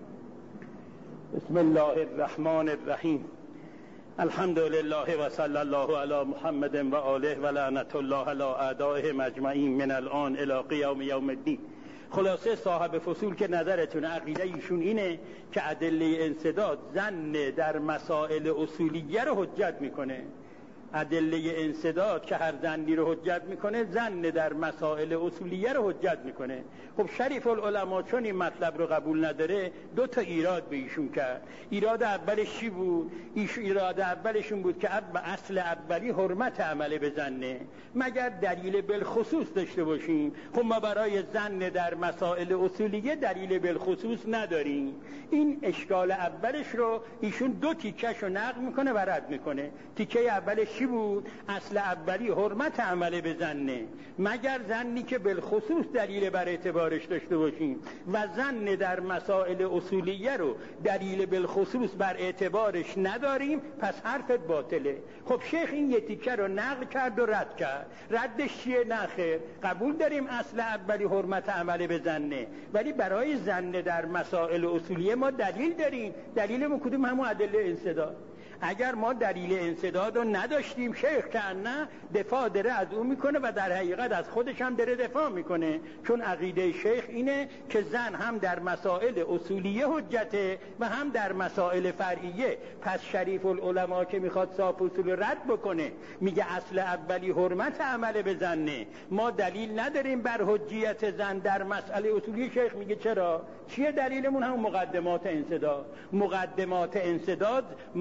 بسم الله الرحمن الرحیم. الحمد لله و صلی الله علی محمد و آله و لعنت الله علی اعدائه اجمعین من الان الی قیام یوم الدین. خلاصه صاحب فصول که نظرتون عقیده ایشون اینه که ادله انسداد ظن در مسائل اصولیه رو حجت میکنه. ادله انسداد که هر ظنی رو حجت میکنه، ظن در مسائل اصولیه رو حجت میکنه. خب شریف العلماء چون این مطلب رو قبول نداره، دو تا ایراد به ایشون کرد. ایراد اولش چی بود؟ ایش ایراد اولشون بود که اصل اولی حرمت عمل به ظنه، مگر دلیل بالخصوص داشته باشیم. خب ما برای ظن در مسائل اصولیه دلیل بالخصوص نداریم. این اشکال اولش رو ایشون دو تیکش رو نقل میکنه و رد میکنه. تیکه اولش چی بود؟ اصل اولی حرمت عمل به ظنه، مگر ظنی که بالخصوص دلیل بر اعتبارش داشته باشیم، و ظن در مسائل اصولیه رو دلیل بالخصوص بر اعتبارش نداریم، پس حرفت باطله. خب شیخ این یه تیکه رو نقل کرد و رد کرد. ردش چیه؟ نه خیر، قبول داریم اصل اولی حرمت عمل به ظنه، ولی برای ظن در مسائل اصولیه ما دلیل داریم. دلیلمون کدوم؟ همون ادله انسداد. اگر ما دلیل انسداد رو نداشتیم، شیخ که نه دفاع داره از اون میکنه و در حقیقت از خودش هم داره دفاع میکنه، چون عقیده شیخ اینه که زن هم در مسائل اصولیه حجته و هم در مسائل فرعیه. پس شریف العلماء که میخواد صاحب اصول رد بکنه، میگه اصل اولی حرمت عمل به ظنه، ما دلیل نداریم بر حجیت زن در مسئله اصولیه. شیخ میگه چرا؟ چیه دلیلمون؟ هم مقدمات انسداد. مقدمات انسداد برای ما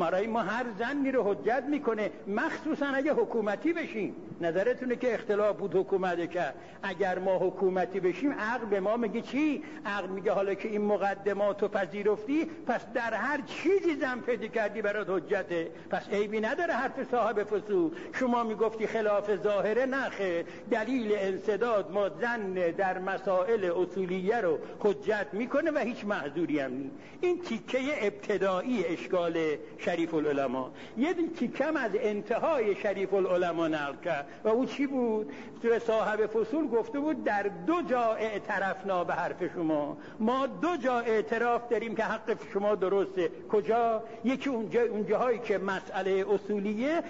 هر زنی رو حجت میکنه، مخصوصا اگه حکومتی بشیم. نظرتونه که اختلاف بود حکومت کرد. اگر ما حکومتی بشیم عقل به ما میگه چی؟ عقل میگه حالا که این مقدمات رو پذیرفتی، پس در هر چیزی زن پیدا کردی برات حجته، پس عیبی نداره حرف صاحب فصول. شما میگفتی خلاف ظاهره، نخه دلیل انسداد ما زن در مسائل اصولیه رو حجت میکنه و هیچ معذوری هم نیست. این تیکه ابتدایی اشکال شریف العلماء. یه تیکم از انتهای شریف العلماء نقل کرد و او چی بود؟ صاحب فصول گفته بود در دو جا اعترافنا به حرف شما، ما دو جا اعتراف داریم که حق شما درسته. کجا؟ یکی اونجا اونجاهایی که مسئله اصولیه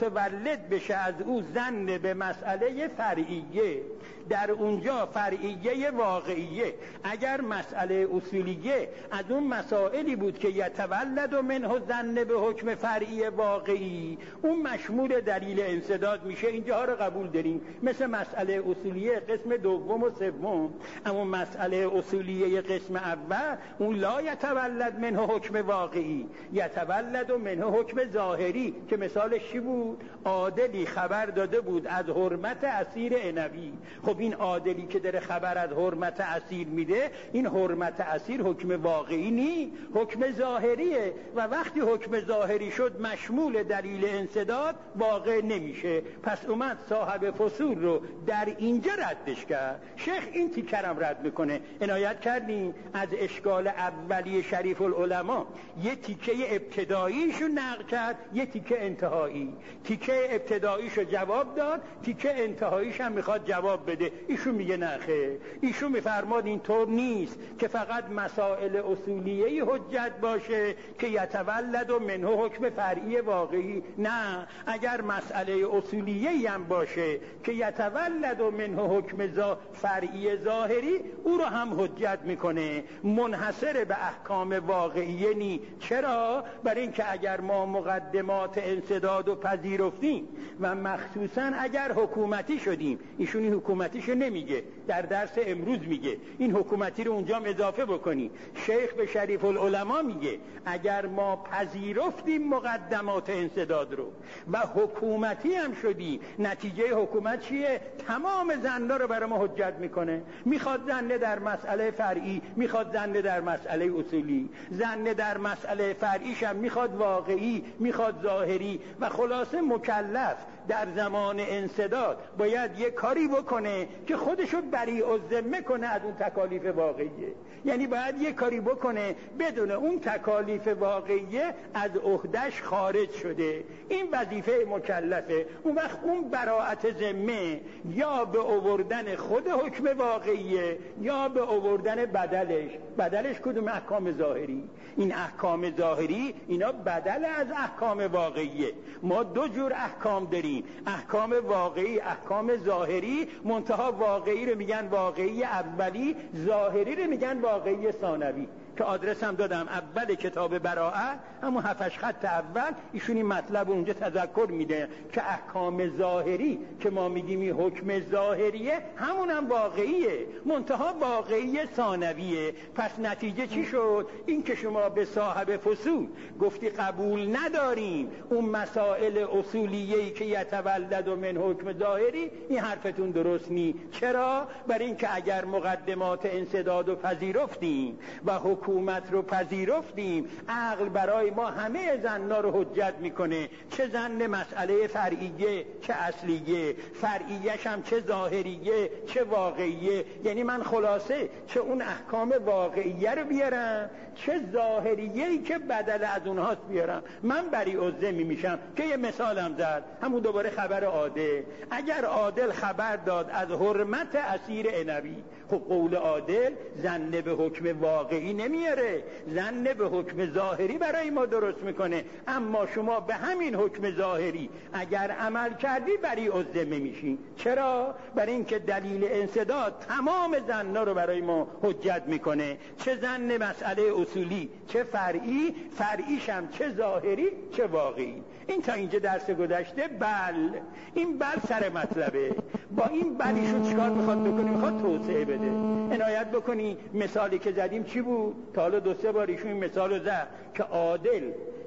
متولد بشه از او زن به مسئله فرعیه، در اونجا فرعیه واقعیه. اگر مسئله اصولیه از اون مسائلی بود که یتولد و منه زن به حکم فرعی واقعی، اون مشمول دلیل انسداد میشه. اینجاها رو قبول داریم، مثل مسئله اصولیه قسم دوم و سوم. اما مسئله اصولیه قسم اول اون لا یتولد منه حکم واقعی، یتولد و منه حکم ظاهری، که مثالش چی بود؟ عادلی خبر داده بود از حرمت اسیر عنبی. خب این عادلی که داره خبر از حرمت اسیر میده، این حرمت اسیر حکم واقعی نی، حکم ظاهریه، و وقتی حکم ظاهری شد مشمول دلیل انسداد واقع نمیشه. پس اومد صاحب فصول رو در اینجا ردش کرد. شیخ این تیکرم رد میکنه. عنایت کردیم از اشکال اولی شریف العلماء یه تیکه ابتداییشو نقل کرد، یه تیکه انتهایی. تیکه ابتداییشو جواب داد، تیکه انتهاییش هم میخواد جواب بده. ایشون میگه نخه، ایشون میفرماد اینطور نیست که فقط مسائل اصولیه‌ای حجت باشه که یتولد و منه حکم فرعی واقعی. نه، اگر مسئله اصولیه‌ای هم باشه که یتولد و منه حکم فرعی ظاهری، او رو هم حجت میکنه، منحصر به احکام واقعیه نی. چرا؟ برای اینکه اگر ما مقدمات انسداد و پذیرفتیم و مخصوصا اگر حکومتی شدیم، ایشون این حکومتیشو نمیگه، در درس امروز میگه، این حکومتی رو اونجا اضافه بکنی. شیخ به شریف العلماء میگه اگر ما پذیرفتیم مقدمات انسداد رو و حکومتی هم شدی، نتیجه حکومت چیه؟ تمام زنده رو برای ما حجت میکنه. میخواد زنده در مسئله فرعی، میخواد زنده در مسئله اصولی، زنده در مسئله فرعیش هم میخواد واقعی، میخواد ظاهری. و خلاصه مکلف در زمان انسداد باید یه کاری بکنه که خودشو بری الذمه کنه از اون تکالیف واقعیه. یعنی باید یه کاری بکنه بدون اون تکالیف واقعیه از عهده‌اش خارج شده. این وظیفه مکلفه. اون وقت اون براءت ذمه یا به آوردن خود حکم واقعیه یا به آوردن بدلش. بدلش کدوم؟ احکام ظاهری. این احکام ظاهری اینا بدل از احکام واقعیه. ما دو جور احکام داریم، احکام واقعی، احکام ظاهری. منتها واقعی رو میگن واقعی اولی، ظاهری رو میگن واقعی ثانوی، که آدرس هم دادم اول کتاب براءت، همون هفتش خط اول ایشون این مطلب اونجا تذکر میده که احکام ظاهری که ما میگیم این حکم ظاهریه، همون هم واقعیه، منتها واقعی ثانویه. پس نتیجه چی شد؟ این که شما به صاحب فصول گفتی قبول نداریم اون مسائل اصولیه‌ای که یتولد من حکم ظاهری، این حرفتون درست نی. چرا؟ برای اینکه اگر مقدمات انسداد و پذیرفتیم و حکومت رو پذیرفتیم، عقل برای ما همه زن‌ها رو حجت میکنه، چه زن مسئله فرعیه چه اصلیه، فرعیش هم چه ظاهریه چه واقعیه. یعنی من خلاصه چه اون احکام واقعیه رو بیارم چه ظاهریه‌ای که بدل از اونهاست بیارم، من بری الذمه میشم. که یه مثالم زد، همون دوباره خبر عادل. اگر عادل خبر داد از حرمت اسیر عنبی، خب قول عادل زنه به حکم واقعی نمیاره، زنه به حکم ظاهری برای ما درست میکنه. اما شما به همین حکم ظاهری اگر عمل کردی بری الذمه میشین. چرا؟ برای اینکه دلیل انسداد تمام زنها رو برای ما حجت میکنه، چه زن مسئله اصولی چه فرعی، فرعیش هم چه ظاهری چه واقعی. این تا اینجا درس گذشته. بل این بل سر مطلبه. با این بلیشو چیکار میخواد بکنی؟ میخواد توسعه بده. عنایت بکنی مثالی که زدیم چی بود؟ تا حالا دو سه بار ایشون این مثالو زد که عادل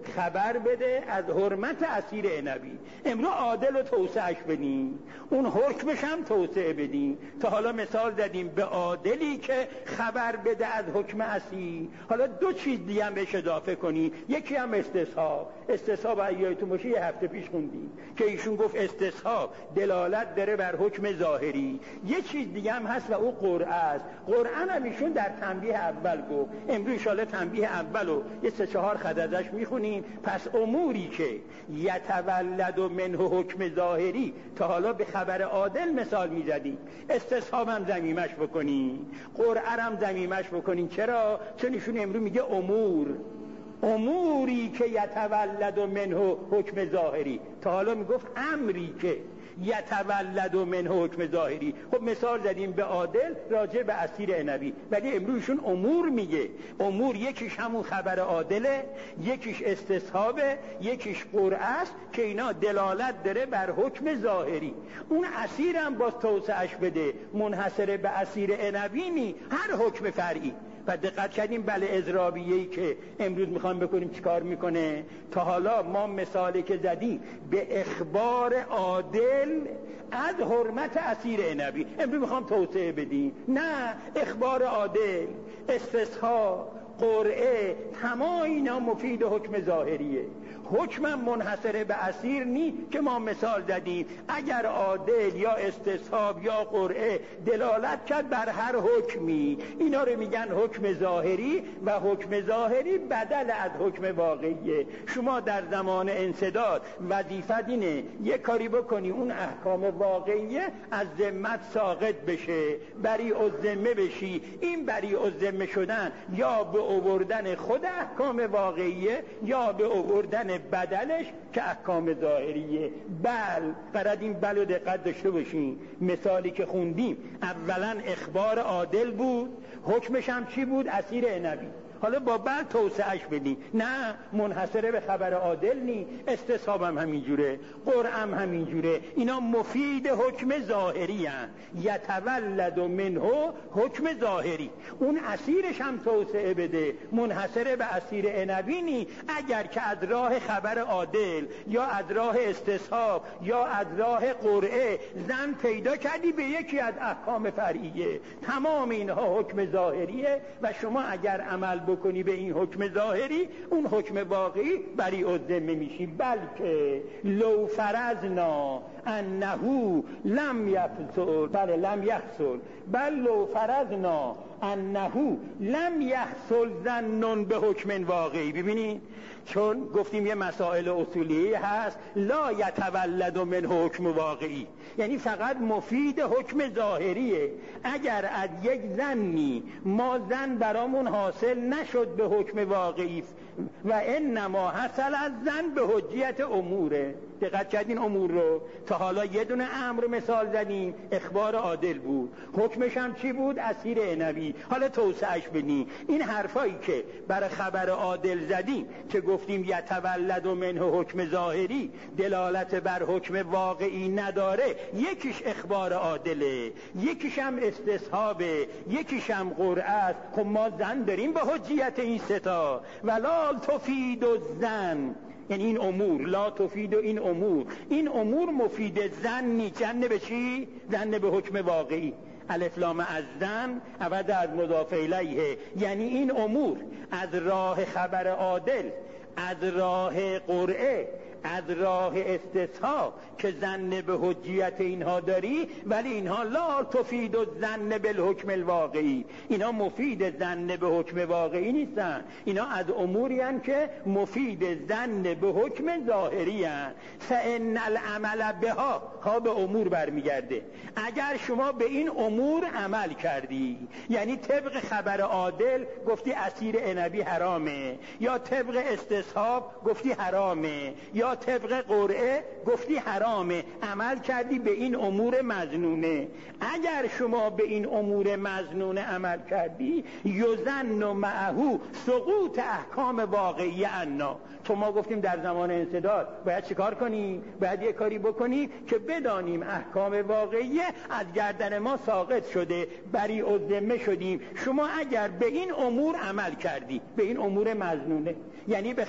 خبر بده از حرمت اسیر عنبی. امروز عادل رو توسعهش بدیم، اون حکمش هم توسعه بدیم. تا حالا مثال زدیم به عادلی که خبر بده از حکم اسیر. حالا دو چیز دیگه هم بهش اضافه کنی، یکی هم استصحاب. استصحاب ایاتون باشه یه هفته پیش خوندیم که ایشون گفت استصحاب دلالت داره بر حکم ظاهری. یه چیز دیگه هم هست و او قرعه است. قرعه هم ایشون در تنبیه اول گفت. امروز ان شاءالله تنبیه اولو یه سه چهار خط ازش میخونیم. پس اموری که یتولد منه حکم ظاهری، تا حالا به خبر عادل مثال میزدیم، استصحاب هم ضمیمش بکنیم، قرعه هم ضمیمش بکنیم. چرا؟ چون ایشون امروز میگه امور، اموری که یتولد منه حکم ظاهری. تا حالا میگفت امری که یتولد منه حکم ظاهری. خب مثال زدیم به عادل راجع به اسیر عنبی، ولی امروزشون امور میگه. امور یکیش همون خبر عادله، یکیش استصحابه، یکیش قرعه است که اینا دلالت داره بر حکم ظاهری. اون اسیر هم باز توسعهش بده، منحصر به اسیر عنبی نی، هر حکم فرعی. و دقت کردیم بله اضرابیه‌ای که امروز میخوام بکنیم چیکار میکنه؟ تا حالا ما مثالی که زدیم به اخبار عادل از حرمت اسیر عنبی، امروز میخوام توسعه بدیم. نه، اخبار عادل، استصحاب، قرعه، تمام اینا مفید حکم ظاهریه. حکم منحصر به اسیر نی که ما مثال زدیم. اگر عادل یا استصحاب یا قرعه دلالت کرد بر هر حکمی، اینا رو میگن حکم ظاهری و حکم ظاهری بدل از حکم واقعیه. شما در زمان انسداد وظیفت اینه یه کاری بکنی اون احکام واقعیه از ذمت ساقط بشه، بری از ذمه بشی. این بری از ذمه شدن یا به آوردن خود احکام واقعیه یا به آوردن بدلش که احکام ظاهریه. بل برای این بل و دقت داشته باشین. مثالی که خوندیم اولا اخبار عادل بود، حکمش هم چی بود؟ اسیر عنبی. حالا با بل توسعهش بدیم. نه، منحصره به خبر عادل نی، استصحاب هم همینجوره، قرعه هم همینجوره. اینا مفید حکم ظاهری هن. یتولد منه حکم ظاهری. اون اسیرش هم توسعه بده، منحصره به اسیر عنبی نی. اگر که از راه خبر عادل یا از راه استصحاب یا از راه قرعه زن پیدا کردی به یکی از احکام فرعیه، تمام اینها حکم ظاهریه و شما اگر عمل بکنی به این حکم ظاهری، اون حکم واقعی بری از ذمه میشی. بلکه لو فرضنا انه لم یحصل، بله لم یحصل، بل لو فرضنا انه لم یحصل ظن به حکم واقعی. ببینید چون گفتیم یه مسائل اصولی هست لا یتولد من حکم واقعی، یعنی فقط مفید حکم ظاهریه. اگر از یک زنی ما زن برامون حاصل نشد به حکم واقعی و انما حصل از زن به حجیت اموره. دقت کردین امور رو؟ تا حالا یه دونه امر مثال زدیم، اخبار عادل بود، حکمش هم چی بود؟ اسیر عنبی. حالا توسعهش بدیم. این حرفایی که برای خبر عادل زدیم که گفتیم یتولد منه حکم ظاهری دلالت بر حکم واقعی نداره، یکیش اخبار عادله، یکیش هم استصحابه، یکیش هم قرعه است. خب ما زن داریم به حجیت این ستا. ولا تفید الزن، یعنی این امور لا تفید و این امور، این امور مفید زن نی. زن به چی؟ زن به حکم واقعی. الف لام از زن عوض از مضاف الیه. یعنی این امور از راه خبر عادل، از راه قرعه، از راه استصحاب که زن به حجیت اینها داری، ولی اینها لا تفید الظن بالحکم الواقعی. اینا مفید زن به حکم واقعی نیستن. اینا از اموری هستند که مفید زن به حکم ظاهری هستند. فان العمل بها، ها به امور برمیگرده. اگر شما به این امور عمل کردی، یعنی طبق خبر عادل گفتی اسیر عنبی حرامه، یا طبق استصحاب گفتی حرامه، یا طبق قرعه گفتی حرامه، عمل کردی به این امور مظنونه. اگر شما به این امور مظنونه عمل کردی، یظن معه سقوط احکام واقعی عنا. تو ما گفتیم در زمان انسداد باید چیکار کنیم؟ باید یه کاری بکنیم که بدانیم احکام واقعی از گردن ما ساقط شده، بری از ذمه شدیم. شما اگر به این امور عمل کردی، به این امور مظنونه، یعنی به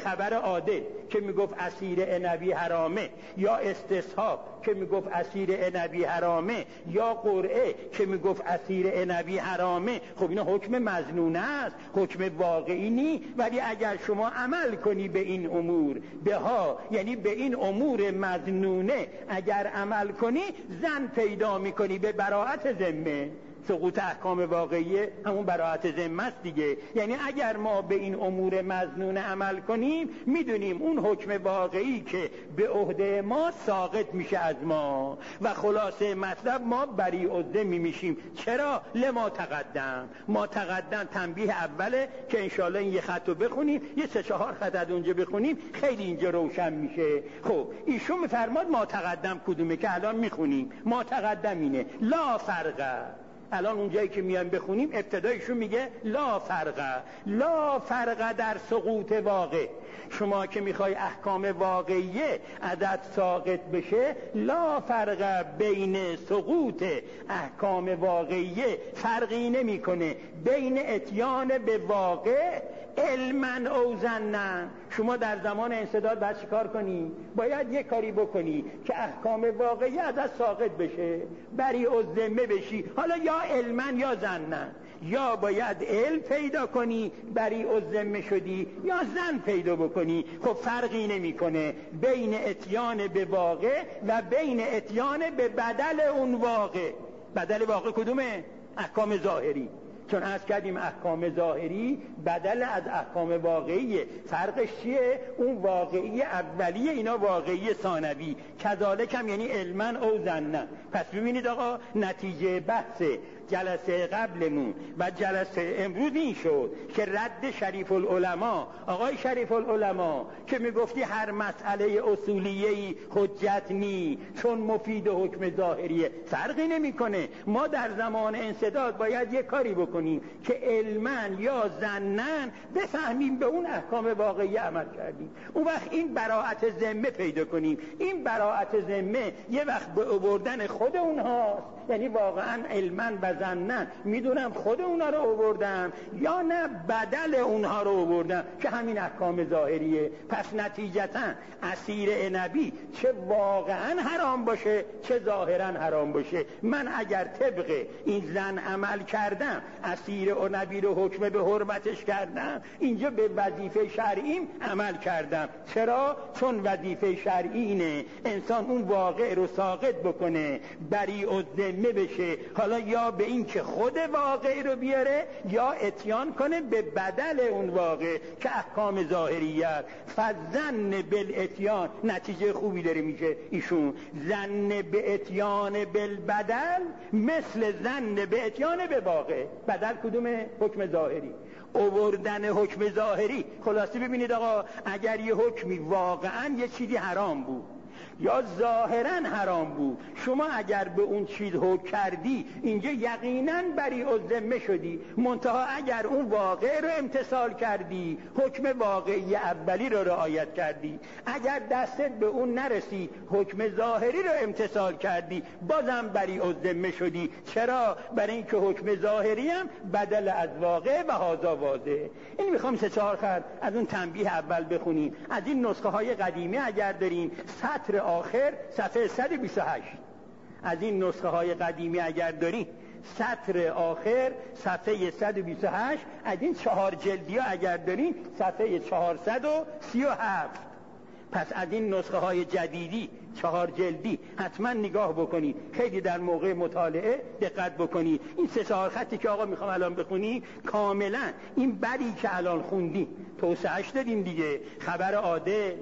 خبر عادل که میگفت اسیر عنبی حرامه، یا استصحاب که میگفت اسیر عنبی حرامه، یا قرعه که میگفت اسیر عنبی حرامه، خب اینا حکم مظنونه است، حکم واقعی نی. ولی اگر شما عمل کنی به این امور بها، یعنی به این امور مظنونه اگر عمل کنی، زن پیدا میکنی به براءت ذمه. سقوط احکام واقعیه همون براءت ذمه است دیگه. یعنی اگر ما به این امور مظنون عمل کنیم، میدونیم اون حکم واقعی که به عهده ما ساقط میشه از ما و خلاصه مطلب ما بریء الذمه میشیم. چرا؟ لما تقدم. ما تقدم تنبیه اوله که انشالله این یه خط رو بخونیم، یه سه چهار خط از اونجا بخونیم، خیلی اینجا روشن میشه. خب ایشون میفرماد ما تقدم کدومه که الان میخونیم؟ ما تقدم اینه لا فرقه. الان اونجایی که میایم بخونیم ابتدایشون میگه لا فرقه، لا فرقه در سقوط واقع. شما که میخوای احکام واقعیه عدد ساقط بشه، لا فرقه بین سقوط احکام واقعیه، فرقی نمیکنه بین اتیان به واقع علما او ظنا. شما در زمان انسداد باید چیکار کنی؟ باید یک کاری بکنی که احکام واقعی عدد ساقط بشه، بریء الذمه بشی، حالا یا علما یا ظنا. یا باید علم پیدا کنی بریء الذمه شدی، یا ظن پیدا بکنی. خب فرقی نمیکنه بین اتیان به واقع و بین اتیان به بدل اون واقع. بدل واقع کدومه؟ احکام ظاهری. چون عرض کردیم احکام ظاهری بدل از احکام واقعیه. فرقش چیه؟ اون واقعی اولیه، اینا واقعی ثانوی. کذالک هم یعنی علما او ظنا. پس ببینید آقا، نتیجه بحث جلسه قبلمون و جلسه امروز این شد که رد شریف العلماء، آقای شریف العلماء که میگفتی هر مسئله اصولیه‌ای حجت نی چون مفید حکم ظاهریه، فرقی نمیکنه. ما در زمان انسداد باید یک کاری بکنیم که علما یا ظنا بفهمیم به اون احکام واقعی عمل کردیم. اون وقت این براءت ذمه پیدا کنیم. این براءت ذمه یه وقت به آوردن خود اونهاست، یعنی واقعا علما و ظنا میدونم خود اونها رو آوردم، یا نه بدل اونها رو آوردم که همین احکام ظاهریه. پس نتیجتا اسیر عنبی چه واقعا حرام باشه چه ظاهرا حرام باشه، من اگر طبق این زن عمل کردم، اسیر عنبی رو حکم به حرمتش کردم، اینجا به وظیفه شرعیم عمل کردم. چرا؟ چون وظیفه شرعی اینه انسان اون واقع رو ساقط بکنه، بریء الذمه بشه. حالا یا به این که خود واقع رو بیاره، یا اتیان کنه به بدل اون واقع که احکام ظاهریت. فظن بالاتیان، نتیجه خوبی داره میشه ایشون، ظن به اتیان بالبدل مثل ظن به اتیان به واقع. بدل کدومه؟ حکم ظاهری. آوردن حکم ظاهری. خلاصی ببینید آقا، اگر یه حکمی واقعا یه چیزی حرام بود یا ظاهرا حرام بود، شما اگر به اون چیز حکم کردی، اینجا یقینا بریء الذمه شدی. منتها اگر اون واقع رو امتثال کردی، حکم واقعی اولی رو رعایت کردی. اگر دستت به اون نرسید، حکم ظاهری رو امتثال کردی، بازم بریء الذمه شدی. چرا؟ برای اینکه حکم ظاهری هم بدل از واقع و هذا واضح. این میخوام سه چهار خط از اون تنبیه اول بخونیم. از این نسخه های قدیمی اگر داریم، سطر آخر صفحه صد و بیست و هشت. از این نسخه های قدیمی اگر داریم، سطر آخر صفحه صد و بیست و هشت. از این چهار جلدی ها اگر داریم، صفحه چهارصد و سی و هفت. پس از این نسخه های جدیدی چهار جلدی حتما نگاه بکنی، خیلی در موقع مطالعه دقت بکنی. این سه چهار خطی که آقا میخوام الان بخونی، کاملا این بری که الان خوندی توسعهش دادیم دیگه. خبر عادل،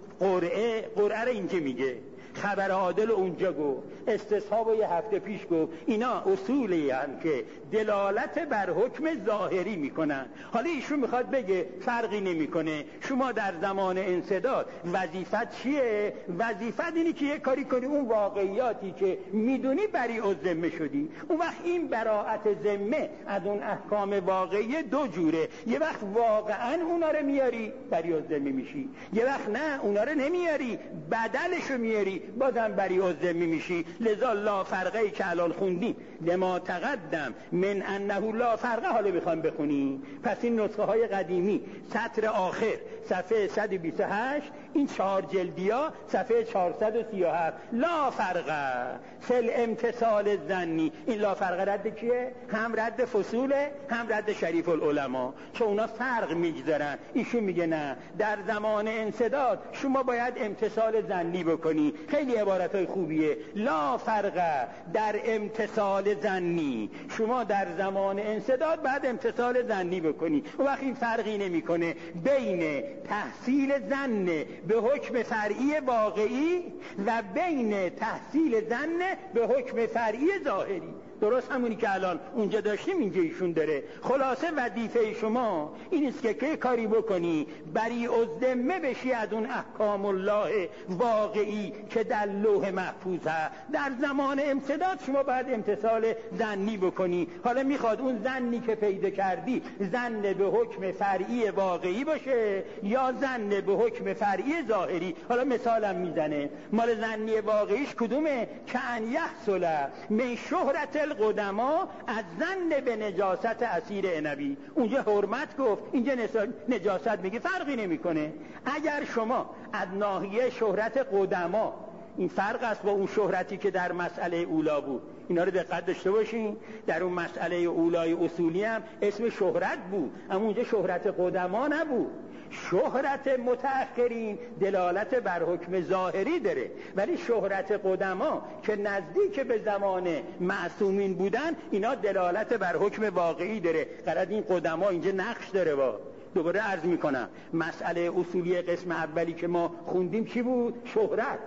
قرعه، قرعه رو اینجا میگه، خبر عادل اونجا گفت، استصحاب یه هفته پیش گفت. اینا اصولی هستند که دلالت بر حکم ظاهری میکنن. حالا ایشون میخواد بگه فرقی نمیکنه، شما در زمان انسداد وظیفت چیه؟ وظیفت اینی که یه کاری کنی اون واقعیاتی که میدونی بریء الذمه شدی. اون وقت این براءت ذمه از اون احکام واقعی دو جوره. یه وقت واقعا اونا رو میاری بریء الذمه میشی، یه وقت نه اونا رو نمیاری بدلشو میاری بازم بری الذمی میشی. لذا لا فرقه ای که الان خوندیم لما تقدم من انه لا فرقه حالا بخوام بخونی. پس این نسخه های قدیمی سطر آخر صفحه صد و بیست و هشت، این چهار جلدیا صفحه چهارصد و سی و هفت لا فرقه فل امتصال ظنی. این لا فرقه رد کیه؟ هم رد فصوله هم رد شریف العلماء، چون اونا فرق میگذارن. ایشون میگه نه، در زمان انسداد شما باید امتصال ظنی بکنی. خیلی عبارتای خوبیه. لا فرقه در امتصال ظنی، شما در زمان انسداد باید امتصال ظنی بکنی. و وقت این فرقی نمیکنه بین تحصیل ظن به حکم فرعی واقعی و بین تحصیل ظن به حکم فرعی ظاهری. درست همونی که الان اونجا داشتیم اینجا ایشون داره. خلاصه وظیفه شما این است که که کاری بکنی بری الذمه بشی از اون احکام الله واقعی که در لوح محفوظ هست. در زمان امتداد شما باید امتصال ظنی بکنی. حالا میخواد اون ظنی که پیدا کردی ظن به حکم فرعی واقعی باشه یا ظن به حکم فرعی ظاهری. حالا مثالم میزنه. مال ظنی واقعیش کدومه؟ که ان یحصل من شهرت القدما از ظن به نجاست اسیر عنبی. اونجا حرمت گفت، اینجا نجاست میگه، فرقی نمیکنه. اگر شما از ناحیه شهرت قدما، این فرق است با اون شهرتی که در مسئله اولا بود. اینا رو دقت داشته باشین. در اون مسئله اولای اصولی هم اسم شهرت بود، اما اونجا شهرت قدما نبود. شهرت متأخرین دلالت بر حکم ظاهری داره، ولی شهرت قدما که نزدیک به زمان معصومین بودن اینا دلالت بر حکم واقعی داره. قرار این قدما اینجا نقش داره. با دوباره عرض میکنم مسئله اصولی قسم اولی که ما خوندیم چی بود؟ شهرت،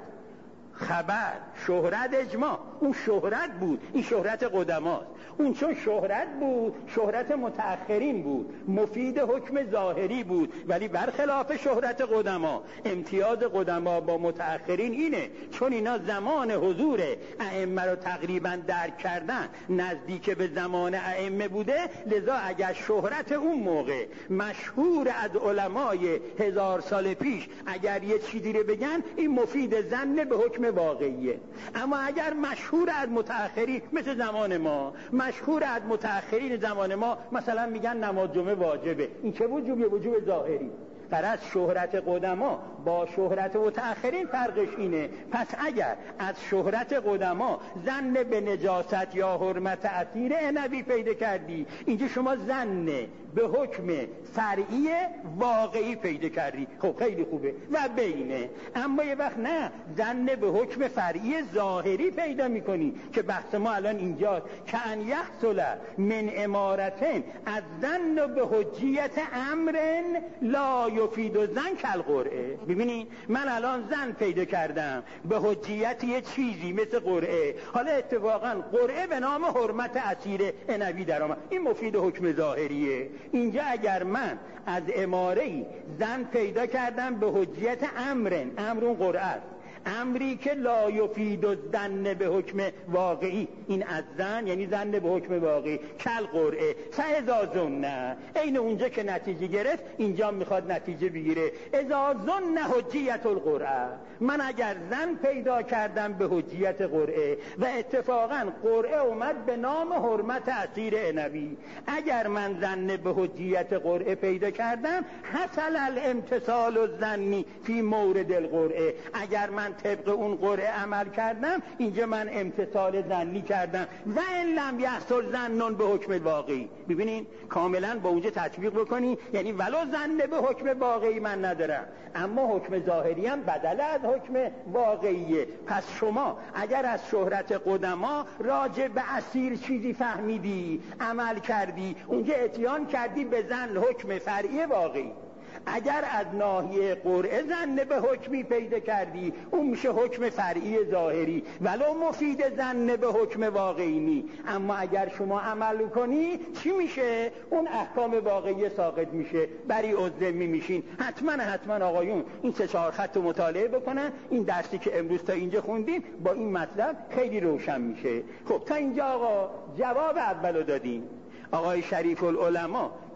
خبر، شهرت، اجماع. اون شهرت بود، این شهرت قدماست. اون چون شهرت بود شهرت متأخرین بود، مفید حکم ظاهری بود. ولی برخلاف شهرت قدما، امتیاز قدما با متأخرین اینه چون اینا زمان حضور ائمه رو تقریبا درک کردن، نزدیک به زمان ائمه بوده. لذا اگر شهرت اون موقع مشهور از علمای هزار سال پیش اگر یه چیزی رو بگن این مفید ظن به حکم واقعیه. اما اگر مشهور از متأخرین مثل زمان ما، مشهور از متأخرین زمان ما مثلا میگن نماز جمعه واجبه، این چه وجوبیه؟ وجوب ظاهری. فرض شهرت قدما با شهرت متأخرین فرقش اینه. پس اگر از شهرت قدما ظن به نجاست یا حرمت اسیر عنبی پیدا کردی، اینجا شما ظن به حکم فرعی واقعی پیدا کردی. خب خیلی خوبه. و بینه. اما یه وقت نه، ظن به حکم فرعی ظاهری پیدا میکنی که بحث ما الان اینجاست. که ان یحصل من امارتن از ظن به حجیت امرن لا یفید و زن کل قرعه. ببینین من الان زن پیدا کردم به حجیت یه چیزی مثل قرعه. حالا اتفاقا قرعه به نام حرمت اسیر عنبی در آمد، این مفید حکم ظاهریه. اینجا اگر من از اماره‌ای زن پیدا کردم به حجیت امرن، امرون قرعه است، امری که لا یفید الظن به حکم واقعی، این از زن یعنی زن به حکم واقعی، کل قرعه فاذا ظن، این اونجا که نتیجه گرفت اینجا میخواد نتیجه بگیره. اذا ظن حجیت القرعه، من اگر زن پیدا کردم به حجیت قرعه و اتفاقا قرعه اومد به نام حرمت اسیر عنبی، اگر من زن به حجیت قرعه پیدا کردم حصل الامتصال الظنی فی مورد القرعه، اگر من طبق اون قرعه عمل کردم اینجا من امتصال ظنی کردم. و ان لم یحصل ظن به حکم واقعی. ببینین کاملا با اونجا تطبیق بکنی، یعنی ولو ظن به حکم واقعی من ندارم اما حکم ظاهری هم بدل از حکم واقعیه. پس شما اگر از شهرت قدما راجع به اسیر چیزی فهمیدی، عمل کردی، اونجا اتیان کردی به ظن حکم فرعی واقعی. اگر از ناحیه قرعه ظن به حکمی پیدا کردی اون میشه حکم فرعی ظاهری ولو مفید ظن به حکم واقعی نی. اما اگر شما عمل کنی چی میشه؟ اون احکام واقعی ساقط میشه، بری الذمی میشین. حتما حتما آقایون این سه چهار خط رو مطالعه بکنن. این درسی که امروز تا اینجا خوندیم با این مطلب خیلی روشن میشه. خب تا اینجا آقا جواب اولو دادیم. آقای شریف العلماء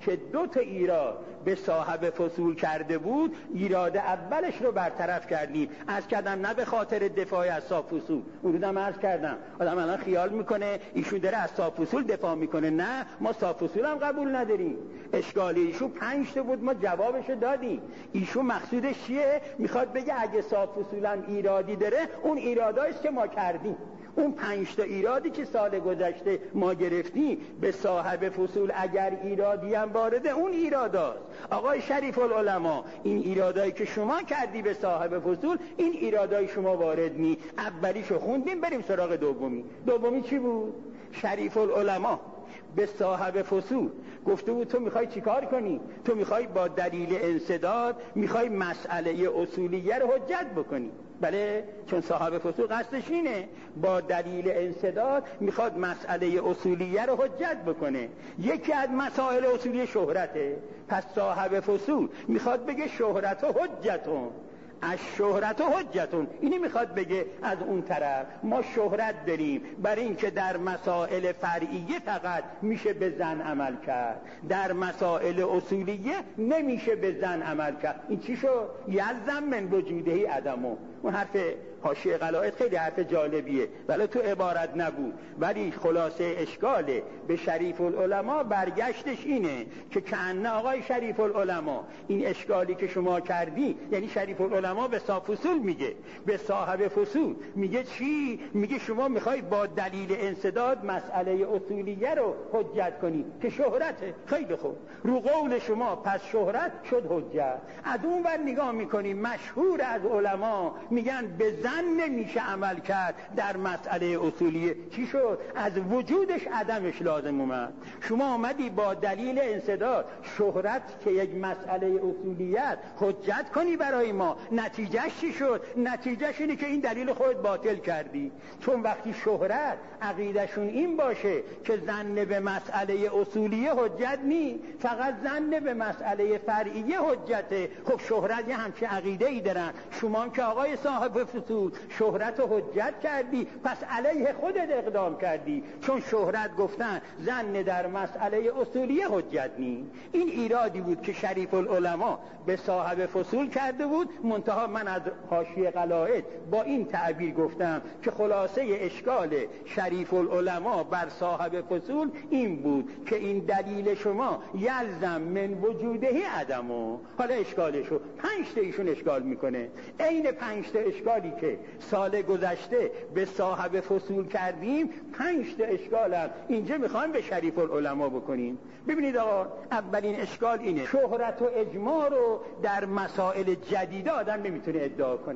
که دو تا ایراد به صاحب فصول کرده بود، ایراد اولش رو برطرف کردیم. عرض کردم نه به خاطر دفاع از صاحب فصول، اون روزم عرض کردم آدم الان خیال میکنه ایشون داره از صاحب فصول دفاع میکنه. نه، ما صاحب فصول هم قبول نداریم. اشکال ایشون پنج تا بود، ما جوابشو دادیم. ایشون مقصودش چیه؟ میخواد بگه اگه صاحب فصول هم ایرادی داره، اون ایراداییست که ما کردیم. اون پنج تا ایرادی که سال گذشته ما گرفتیم به صاحب فصول اگر ایرادی هم وارده، اون ایراداست. آقای شریف العلماء، این ایرادایی که شما کردی به صاحب فصول، این ایرادای شما وارد نی. اولیشو خوندیم، بریم سراغ دومی. دومی چی بود؟ شریف العلماء به صاحب فصول گفته بود تو میخوای چیکار کنی؟ تو میخوای با دلیل انسداد میخوای مسئله اصولیه رو حجت بکنی. بله، چون صاحب فصول قصدش اینه، با دلیل انسداد میخواد مسئله اصولیه رو حجت بکنه. یکی از مسائل اصولی شهرته، پس صاحب فصول میخواد بگه شهرت و حجتون، از شهرت و حجتون. اینی میخواد بگه از اون طرف ما شهرت داریم برای اینکه در مسائل فرعیه فقط میشه به زن عمل کرد، در مسائل اصولیه نمیشه به زن عمل کرد. این چی شد؟ یلزم من وجودهی عدمو. اون حرف حاشیه قلائد خیلی حرف جالبیه، ولی تو عبارت نبود. ولی خلاصه اشکال به شریف العلماء برگشتش اینه که کأنه آقای شریف العلماء این اشکالی که شما کردی، یعنی شریف العلماء به صاحب فصول میگه، به صاحب فصول میگه چی؟ میگه شما میخوای با دلیل انسداد مسئله اصولیه رو حجت کنی که شهرته. خیلی خوب، رو قول شما پس شهرت شد حجت. از اون ور نگاه میکنی مشهور از علما میگن به زن نمیشه عمل کرد در مسئله اصولیه. چی شد؟ از وجودش عدمش لازم اومد. شما آمدی با دلیل انسداد شهرت که یک مسئله اصولیت حجت کنی برای ما. نتیجهش چی شد؟ نتیجهش اینه که این دلیل خود باطل کردی. چون وقتی شهرت عقیدشون این باشه که زن به مسئله اصولیه حجت نی، فقط زن به مسئله فرعیه حجته، خب شهرت یه همچه عقیده ای دارن. شما که آقای صاحب فصول شهرت رو حجت کردی، پس علیه خودت اقدام کردی، چون شهرت گفتن زن در مسئله اصولیه حجت نی. این ایرادی بود که شریف العلماء به صاحب فصول کرده بود. منتها من از حاشیه قلائد با این تعبیر گفتم که خلاصه اشکال شریف العلماء بر صاحب فصول این بود که این دلیل شما یلزم من وجودهی عدمو. حالا اشکالشو پنج تا ایشون اشکال میکنه، عین پنج تا اشکالی که سال گذشته به صاحب فصول کردیم، پنج تا اشکال هم اینجا میخوایم به شریف العلماء بکنیم. ببینید آقا، اولین اشکال اینه، شهرت و اجماع رو در مسائل جدیده آدم نمیتونه ادعا کنه.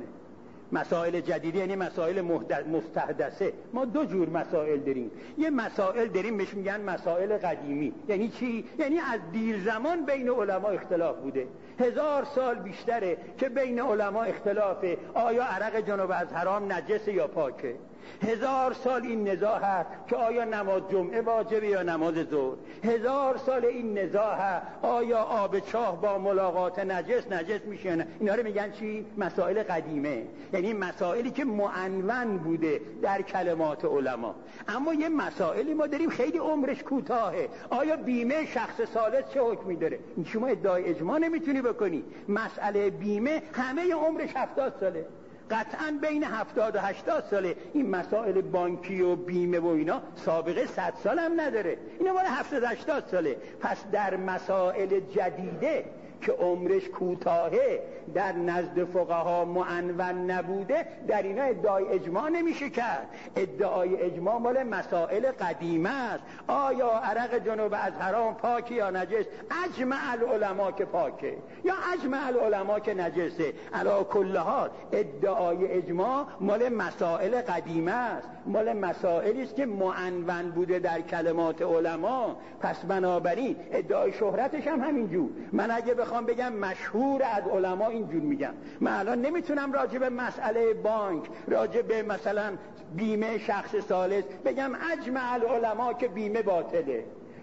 مسائل جدیدی یعنی مسائل مستحدثه. ما دو جور مسائل داریم. یه مسائل داریم بهش میگن مسائل قدیمی. یعنی چی؟ یعنی از دیر زمان بین علما اختلاف بوده، هزار سال بیشتره که بین علما اختلافه آیا عرق جنوب از حرام نجسه یا پاکه. هزار سال این نزاع هست که آیا نماز جمعه واجبه یا نماز ظهر. هزار سال این نزاع هست آیا آب چاه با ملاقات نجس نجس میشه نه. اینا رو میگن چی؟ مسائل قدیمه، یعنی مسائلی که معنون بوده در کلمات علما. اما یه مسائلی ما داریم خیلی عمرش کوتاهه. آیا بیمه شخص ثالث چه حکمی داره؟ این شما ادعای اجماع نمیتونی بکنی. مسئله بیمه همه عمرش هفتاد ساله، قطعا بین هفتاد و هشتاد ساله. این مسائل بانکی و بیمه و اینا سابقه صد سال هم نداره، اینا مال هفتاد هشتاد ساله. پس در مسائل جدیده که عمرش کوتاهه، در نزد فقها معنون نبوده، در اینا ادعای اجماع نمیشه کرد. ادعای اجماع مال مسائل قدیمه است. آیا عرق جنوب از حرام پاکی یا نجس؟ اجمع العلماء که پاکه یا اجمع العلماء که نجسه. علی کل حال ادعای اجماع مال مسائل قدیمه است، مال مسائلی است که معنون بوده در کلمات علما. پس بنابراین ادعای شهرتش هم همینجور. من اگه بخوام بگم مشهور از علما اینجور میگم. من الان نمیتونم راجع به مسئله بانک، راجع به مثلا بیمه شخص ثالث بگم اجمع العلماء که بیمه باطله،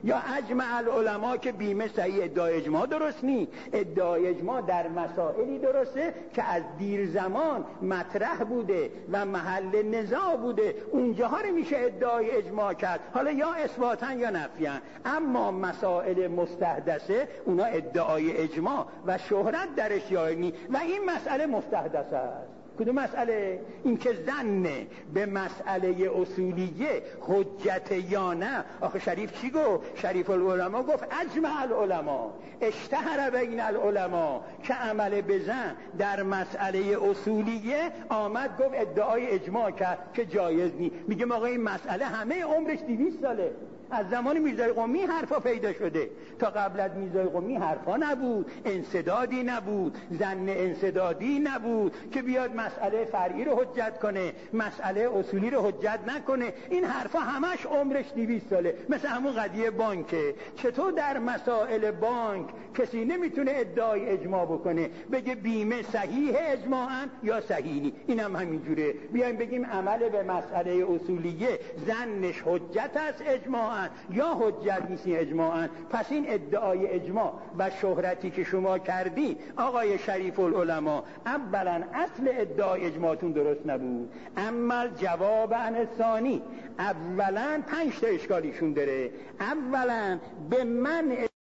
یا اجمع العلماء که بیمه صحیح ادعای اجماع درست نی. ادعای اجماع در مسائلی درسته که از دیر زمان مطرح بوده و محل نزاع بوده، اونجاها رو میشه ادعای اجماع کرد، حالا یا اثباتا یا نفیاً. اما مسائل مستحدثه اونا ادعای اجماع و شهرت درش جای نی و این مسئله مستحدثه است. کدوم مسئله؟ این که زن به مسئله اصولیه حجت یا نه. آخه شریف چی گفت؟ شریف العلماء گفت اجمع العلماء اشتهر بین العلماء که عمل به زن در مسئله اصولیه آمد گفت ادعای اجماع کرد که جایز نی. میگه آقا این مسئله همه عمرش دویست ساله، از زمان میرزای قمی حرفا پیدا شده، تا قبل از میرزای قمی حرفا نبود، انسدادی نبود، ظن انسدادی نبود که بیاد مسئله فرعی رو حجت کنه، مسئله اصولی رو حجت نکنه. این حرفا همش عمرش دویست ساله. مثل همون قضیه بانکه، چطور در مسائل بانک کسی نمیتونه ادعای اجماع بکنه بگه بیمه صحیح اجماعاً یا صحیح نی. اینم همینجوره. بیایم بگیم عمل به مسئله اصولیه ظنش حجت است اجماعاً یا حجت نیست اجماعاً. پس این ادعای اجماع و شهرتی که شما کردی آقای شریف العلماء، اولا اصل ادعای اجماعتون درست نبود، اما جواب عن الثانی، اولا پنج تا اشکالیشون داره. اولا به من